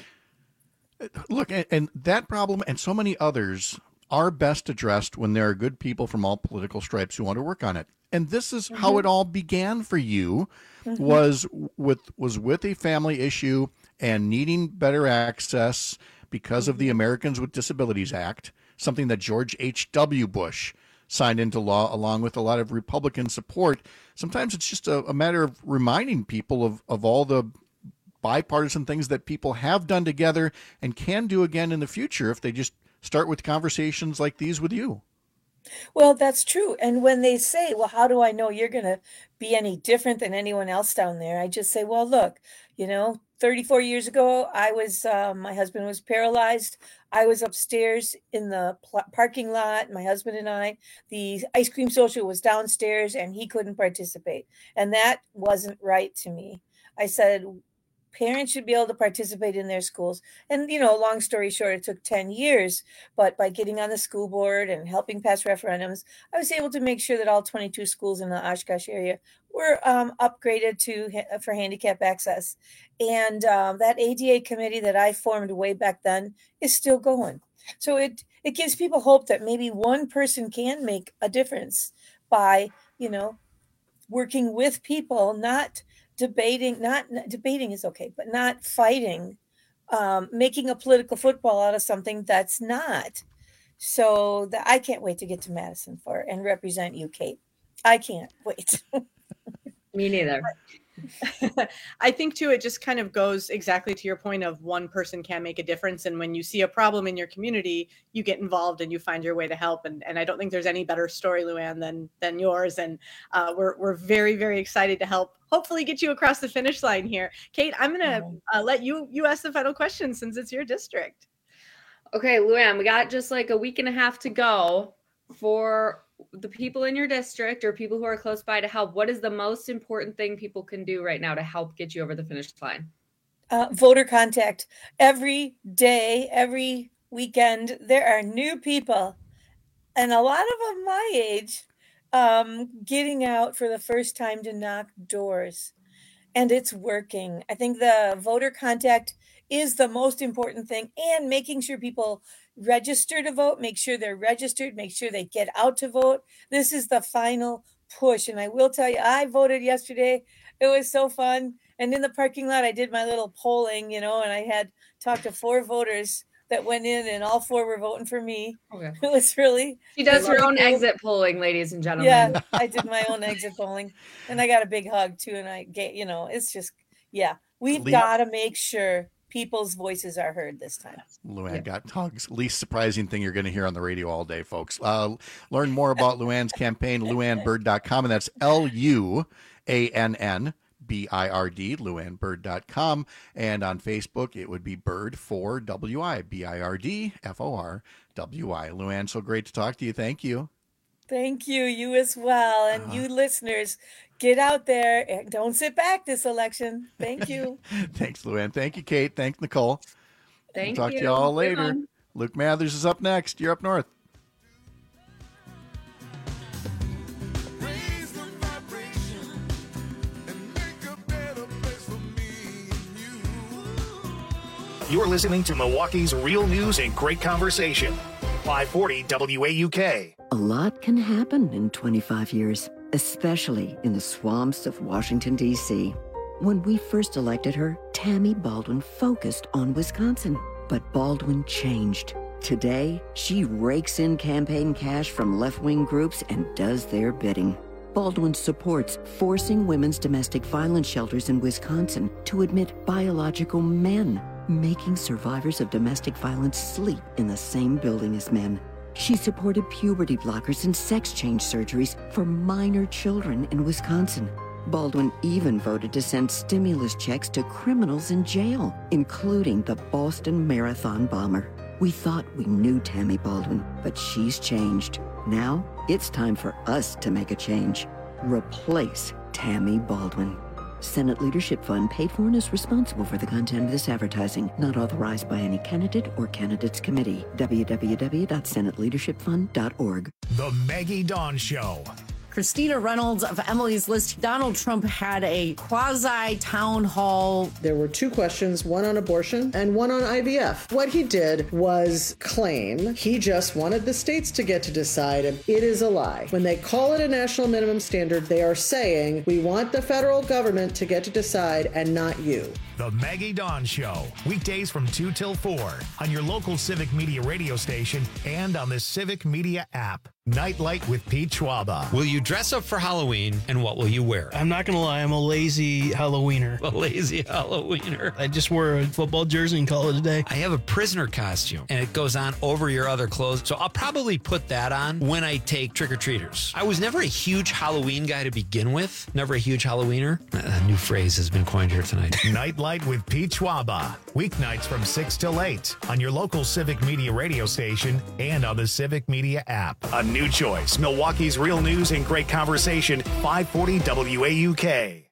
look, and, and that problem and so many others are best addressed when there are good people from all political stripes who want to work on it. And this is mm-hmm. how it all began for you, mm-hmm. was with was with a family issue and needing better access because mm-hmm. of the Americans with Disabilities Act, something that George H W. Bush signed into law along with a lot of Republican support. Sometimes it's just a, a matter of reminding people of, of all the bipartisan things that people have done together and can do again in the future if they just start with conversations like these with you. Well, that's true. And when they say, well, how do I know you're going to be any different than anyone else down there? I just say, well, look, you know, thirty-four years ago, I was, uh, my husband was paralyzed. I was upstairs in the pl- parking lot, my husband and I. The ice cream social was downstairs and he couldn't participate. And that wasn't right to me. I said, parents should be able to participate in their schools. And, you know, long story short, it took ten years, but by getting on the school board and helping pass referendums, I was able to make sure that all twenty-two schools in the Oshkosh area were um, upgraded to for handicap access. And um, that A D A committee that I formed way back then is still going. So it, it gives people hope that maybe one person can make a difference by, you know, working with people, not debating, not, not debating is okay, but not fighting, um, making a political football out of something that's not. So that I can't wait to get to Madison for and represent you, Kate. I can't wait. Me neither. I think too, it just kind of goes exactly to your point of one person can make a difference. And when you see a problem in your community, you get involved and you find your way to help. And, and I don't think there's any better story, Luann, than than yours. And uh, we're we're very, very excited to help hopefully get you across the finish line here. Kate, I'm going to uh, let you, you ask the final question since it's your district. Okay, Luann, we got just like a week and a half to go for the people in your district or people who are close by to help. What is the most important thing people can do right now to help get you over the finish line? Uh, voter contact. Every day, every weekend, there are new people, and a lot of them my age, um, getting out for the first time to knock doors. And it's working. I think the voter contact is the most important thing, and making sure people register to vote, make sure they're registered, make sure they get out to vote. This is the final push. And I will tell you, I voted yesterday. It was so fun. And in the parking lot, I did my little polling, you know, and I had talked to four voters that went in and all four were voting for me. Okay. It was really. She does her own exit polling, ladies and gentlemen. Yeah, I did my own exit polling and I got a big hug too. And I get, you know, it's just, yeah, We've Lee- got to make sure people's voices are heard this time. Luann Yeah. got hugs. Least surprising thing you're going to hear on the radio all day, folks. Uh, learn more about Luann's campaign, luann bird dot com, and that's L U A N N B I R D, luann bird dot com. And on Facebook, it would be Bird for W I, B I R D F O R W I. Luann, so great to talk to you. Thank you. Thank you. You as well. And Uh-huh. you listeners, get out there and don't sit back this election. Thank you. Thanks, Luann. Thank you, Kate. Thanks, Nicole. Thank we'll talk you. to you all Good later. one. Luke Mathers is up next. You're up north. You're listening to Milwaukee's Real News and Great Conversation. five forty W A U K. A lot can happen in twenty-five years, especially in the swamps of Washington, D C. When we first elected her, Tammy Baldwin focused on Wisconsin. But Baldwin changed. Today, she rakes in campaign cash from left-wing groups and does their bidding. Baldwin supports forcing women's domestic violence shelters in Wisconsin to admit biological men, making survivors of domestic violence sleep in the same building as men. She supported puberty blockers and sex change surgeries for minor children in Wisconsin. Baldwin even voted to send stimulus checks to criminals in jail, including the Boston Marathon bomber. We thought we knew Tammy Baldwin, but she's changed. Now it's time for us to make a change. Replace Tammy Baldwin. Senate Leadership Fund paid for and is responsible for the content of this advertising, not authorized by any candidate or candidates committee. w w w dot senate leadership fund dot org. The Maggie Dawn Show. Christina Reynolds of Emily's List. Donald Trump had a quasi town hall. There were two questions, one on abortion and one on I V F. What he did was claim he just wanted the states to get to decide, and it is a lie. When they call it a national minimum standard, they are saying we want the federal government to get to decide and not you. The Maggie Dawn Show. Weekdays from two till four on your local Civic Media radio station and on the Civic Media app. Nightlight with Pete Schwaba. Will you dress up for Halloween, and what will you wear? I'm not going to lie, I'm a lazy Halloweener. A lazy Halloweener. I just wore a football jersey and call it a day. I have a prisoner costume, and it goes on over your other clothes, so I'll probably put that on when I take trick-or-treaters. I was never a huge Halloween guy to begin with. Never a huge Halloweener. A new phrase has been coined here tonight. Nightlight with Pete Schwaba. Weeknights from six till eight on your local Civic Media radio station and on the Civic Media app. A new choice. Milwaukee's Real News and Great Conversation. five forty W A U K.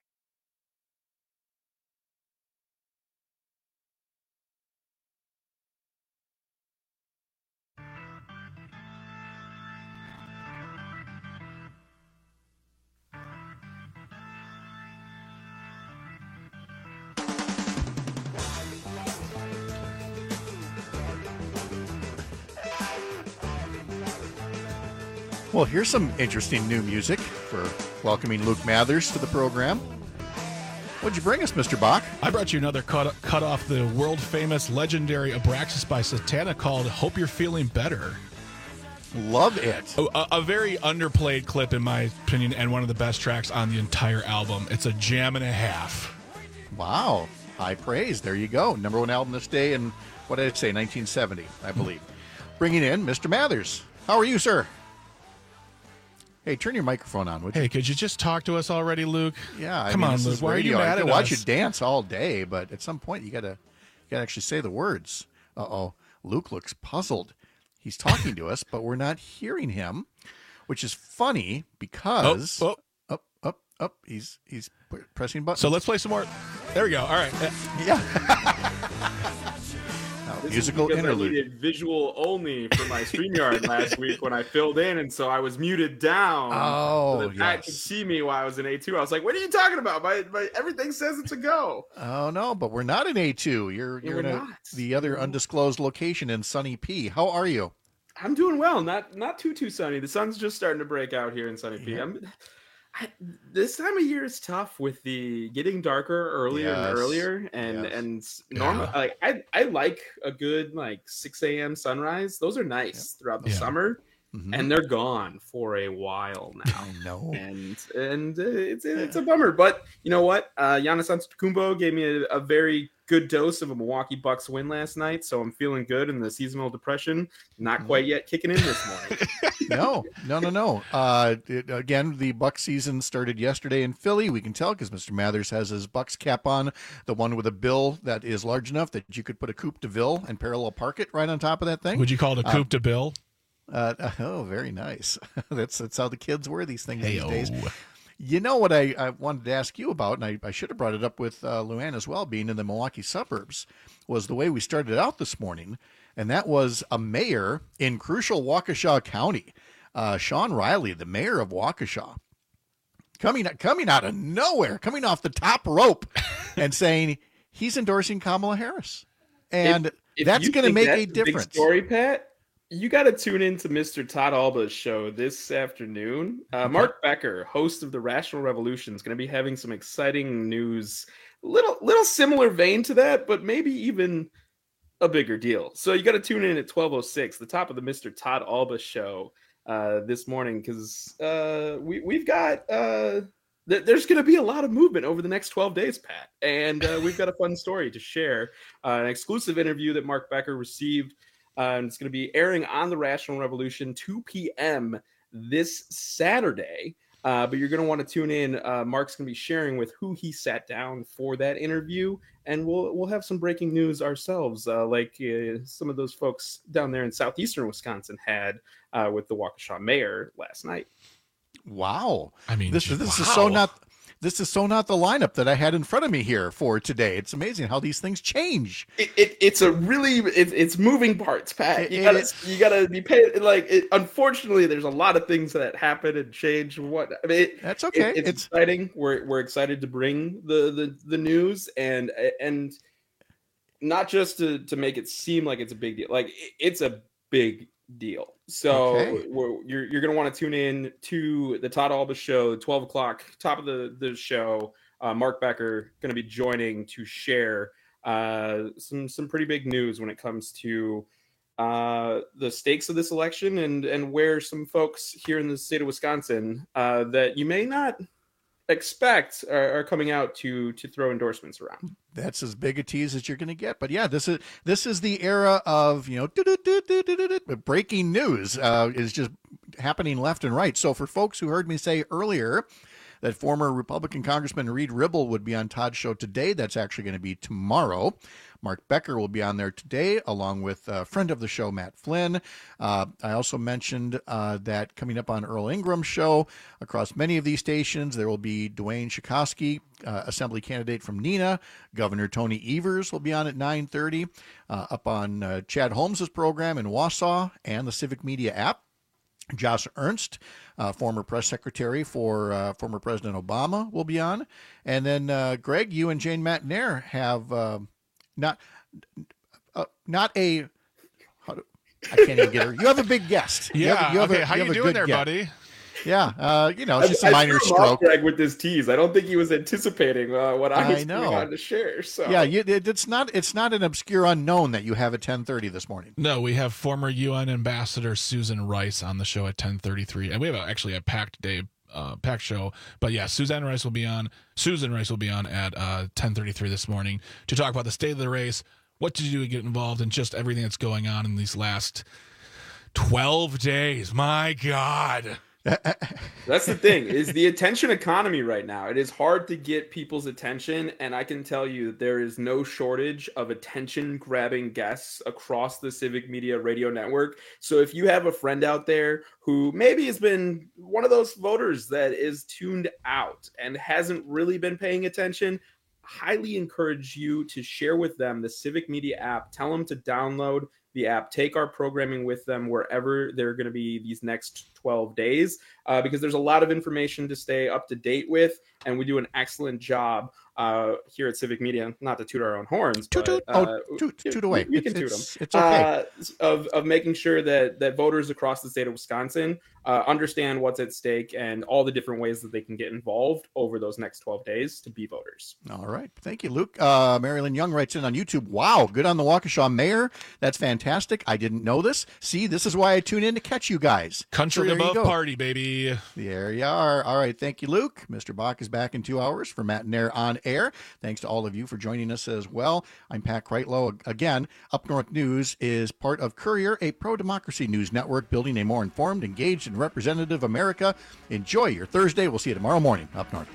Well, here's some interesting new music for welcoming Luke Mathers to the program. What'd you bring us, Mister Bach? I brought you another cut, cut off the world-famous, legendary Abraxas by Satana called Hope You're Feeling Better. Love it. A, a very underplayed clip, in my opinion, and one of the best tracks on the entire album. It's a jam and a half. Wow. High praise. There you go. Number one album this day in, what did I say, nineteen seventy, I believe. Bringing in Mister Mathers. How are you, sir? Hey, turn your microphone on, would you? Hey, could you just talk to us already, Luke? Yeah, I Come mean, on, this Luke. is Why radio. are you I mad can at watch us? you dance all day, but at some point you gotta, you gotta actually say the words. Uh oh, Luke looks puzzled. He's talking to us, but we're not hearing him, which is funny because Oh, oh. up, up, up. He's he's p- pressing buttons. So let's play some more. There we go. All right. Yeah. Now, This musical is because interlude. I needed visual only for my StreamYard last week when I filled in, and so I was muted down. Oh, so that Pat yes. could see me while I was in A two. I was like, "What are you talking about? My, my everything says it's a go." Oh no, but we're not in A two. You're Yeah, you're we're in a, not. the other undisclosed location in Sunny P. How are you? I'm doing well. Not not too too sunny. The sun's just starting to break out here in Sunny P. I'm, I, this time of year is tough with the getting darker earlier Yes. and earlier, and Yes. and normal. Yeah. Like I I like a good like six a.m. sunrise. Those are nice throughout the Yeah. summer. Mm-hmm. and they're gone for a while now. I know, and and uh, it's it's a bummer. But you know what? Uh, Giannis Antetokounmpo gave me a, a very good dose of a Milwaukee Bucks win last night, so I'm feeling good. And the seasonal depression not quite yet kicking in this morning. no, no, no, no. Uh, it, again, the Bucks season started yesterday in Philly. We can tell because Mister Mathers has his Bucks cap on, the one with a bill that is large enough that you could put a Coupe de Ville and parallel park it right on top of that thing. Would you call it a Coupe uh, de Bill? Uh, oh, very nice. that's that's how the kids wear these things Hey-o. these days. You know what I, I wanted to ask you about, and I, I should have brought it up with uh, Luann as well, being in the Milwaukee suburbs, was the way we started out this morning, and that was a mayor in crucial Waukesha County, uh, Sean Riley, the mayor of Waukesha, coming coming out of nowhere, coming off the top rope, and saying he's endorsing Kamala Harris, and If- if that's you going to think make that's a big difference. story, Pat. You got to tune in to Mister Todd Alba's show this afternoon. Uh, Mark Becker, host of the Rational Revolution, is going to be having some exciting news, little little similar vein to that, but maybe even a bigger deal. So you got to tune in at twelve oh six, the top of the Mister Todd Alba show uh, this morning, because uh, we we've got uh, th- there's going to be a lot of movement over the next twelve days, Pat, and uh, we've got a fun story to share, uh, an exclusive interview that Mark Becker received. Uh, and it's going to be airing on the Rational Revolution two p.m. this Saturday. Uh, but you're going to want to tune in. Uh, Mark's going to be sharing with who he sat down for that interview, and we'll we'll have some breaking news ourselves, uh, like uh, some of those folks down there in southeastern Wisconsin had uh, with the Waukesha mayor last night. Wow! I mean, this is this wow. is so not this is so not the lineup that I had in front of me here for today. It's amazing how these things change. It, it it's a really it, it's moving parts, Pat. You It- gotta it- you gotta be paid. Like, it, unfortunately, there's a lot of things that happen and change. What I mean, it, That's okay. it- it's, It's- exciting. We're we're excited to bring the the the news and and not just to to make it seem like it's a big deal. Like, it, it's a big deal. So Okay. we're, you're you're gonna want to tune in to the Todd Alba show, twelve o'clock, top of the the show. Uh, Mark Becker going to be joining to share uh, some some pretty big news when it comes to uh, the stakes of this election and and where some folks here in the state of Wisconsin uh, that you may not expect are, are coming out to to throw endorsements around. That's as big a tease as you're going to get. But yeah, this is this is the era of, you know, do-do-do-do-do-do-do, breaking news uh, is just happening left and right. So for folks who heard me say earlier that former Republican Congressman Reed Ribble would be on Todd's show today, that's actually going to be tomorrow. Mark Becker will be on there today, along with a friend of the show, Matt Flynn. Uh, I also mentioned uh, that coming up on Earl Ingram's show, across many of these stations, there will be Dwayne Chikowski, uh, Assembly candidate from Neenah. Governor Tony Evers will be on at nine thirty. Uh, up on uh, Chad Holmes's program in Wausau and the Civic Media app. Josh Ernst, uh, former press secretary for uh, former President Obama, will be on. And then, uh, Greg, you and Jane Matnair have uh, not uh, not a... How do, I can't even get her. You have a big guest. You Yeah. have a- you have a- okay. How you you have a doing good there, guest. buddy? Yeah. Uh, you know, it's just a I- I minor threw him off, stroke. Greg, with this tease. I don't think he was anticipating uh, what I I was know. going on to share. So Yeah, you, it, it's not it's not an obscure unknown that you have at ten thirty this morning. No, we have former U N Ambassador Susan Rice on the show at ten thirty-three, and we have a, actually a packed day, uh, packed show. But yeah, Suzanne Rice will be on. Susan Rice will be on at uh, ten thirty-three this morning to talk about the state of the race, what to do to get involved, and just everything that's going on in these last twelve days. My God. That's the thing, is the attention economy right now. It is hard to get people's attention, and I can tell you that there is no shortage of attention-grabbing guests across the Civic Media Radio Network. So if you have a friend out there who maybe has been one of those voters that is tuned out and hasn't really been paying attention, highly encourage you to share with them the Civic Media app. Tell them to download the app, take our programming with them wherever they're going to be these next twelve days, uh, because there's a lot of information to stay up to date with. and we do an excellent job uh, here at Civic Media, not to toot our own horns, toot, but toot. Uh, oh, toot, toot away. We, we it's, can toot it's, them. It's okay. Uh, of, of making sure that, that voters across the state of Wisconsin uh, understand what's at stake and all the different ways that they can get involved over those next twelve days to be voters. All right. Thank you, Luke. Uh, Marilyn Young writes in on YouTube, wow, good on the Waukesha mayor. That's fantastic. I didn't know this. See, this is why I tune in to catch you guys. Country so above party, baby. There you are. All right. Thank you, Luke. Mister Bach is back in two hours for Matt and Air on Air. Thanks to all of you for joining us as well. I'm Pat Kreitlow. Again, Up North News is part of Courier, a pro-democracy news network building a more informed, engaged, and representative America. Enjoy your Thursday. We'll see you tomorrow morning up north.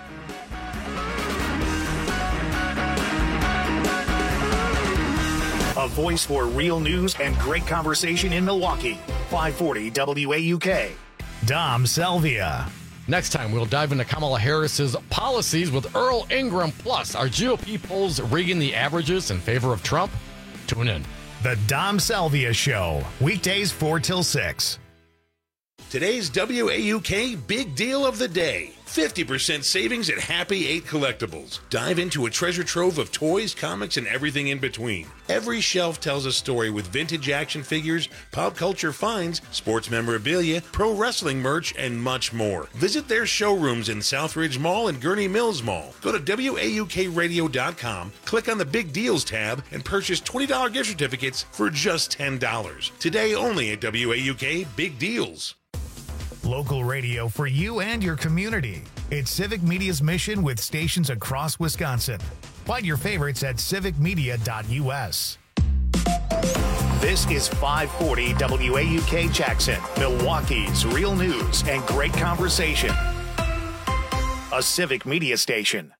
A voice for real news and great conversation in Milwaukee. five forty W A U K. Dom Selvia. Next time, we'll dive into Kamala Harris's policies with Earl Ingram. Plus, are G O P polls rigging the averages in favor of Trump? Tune in. The Dom Selvia Show. Weekdays four till six. Today's W A U K Big Deal of the Day. fifty percent savings at Happy eight Collectibles. Dive into a treasure trove of toys, comics, and everything in between. Every shelf tells a story with vintage action figures, pop culture finds, sports memorabilia, pro wrestling merch, and much more. Visit their showrooms in Southridge Mall and Gurney Mills Mall. Go to W A U K radio dot com, click on the Big Deals tab, and purchase twenty dollars gift certificates for just ten dollars. Today only at W A U K Big Deals. Local radio for you and your community. It's Civic Media's mission with stations across Wisconsin. Find your favorites at civic media dot U S. This is five forty W A U K Jackson, Milwaukee's real news and great conversation. A Civic Media station.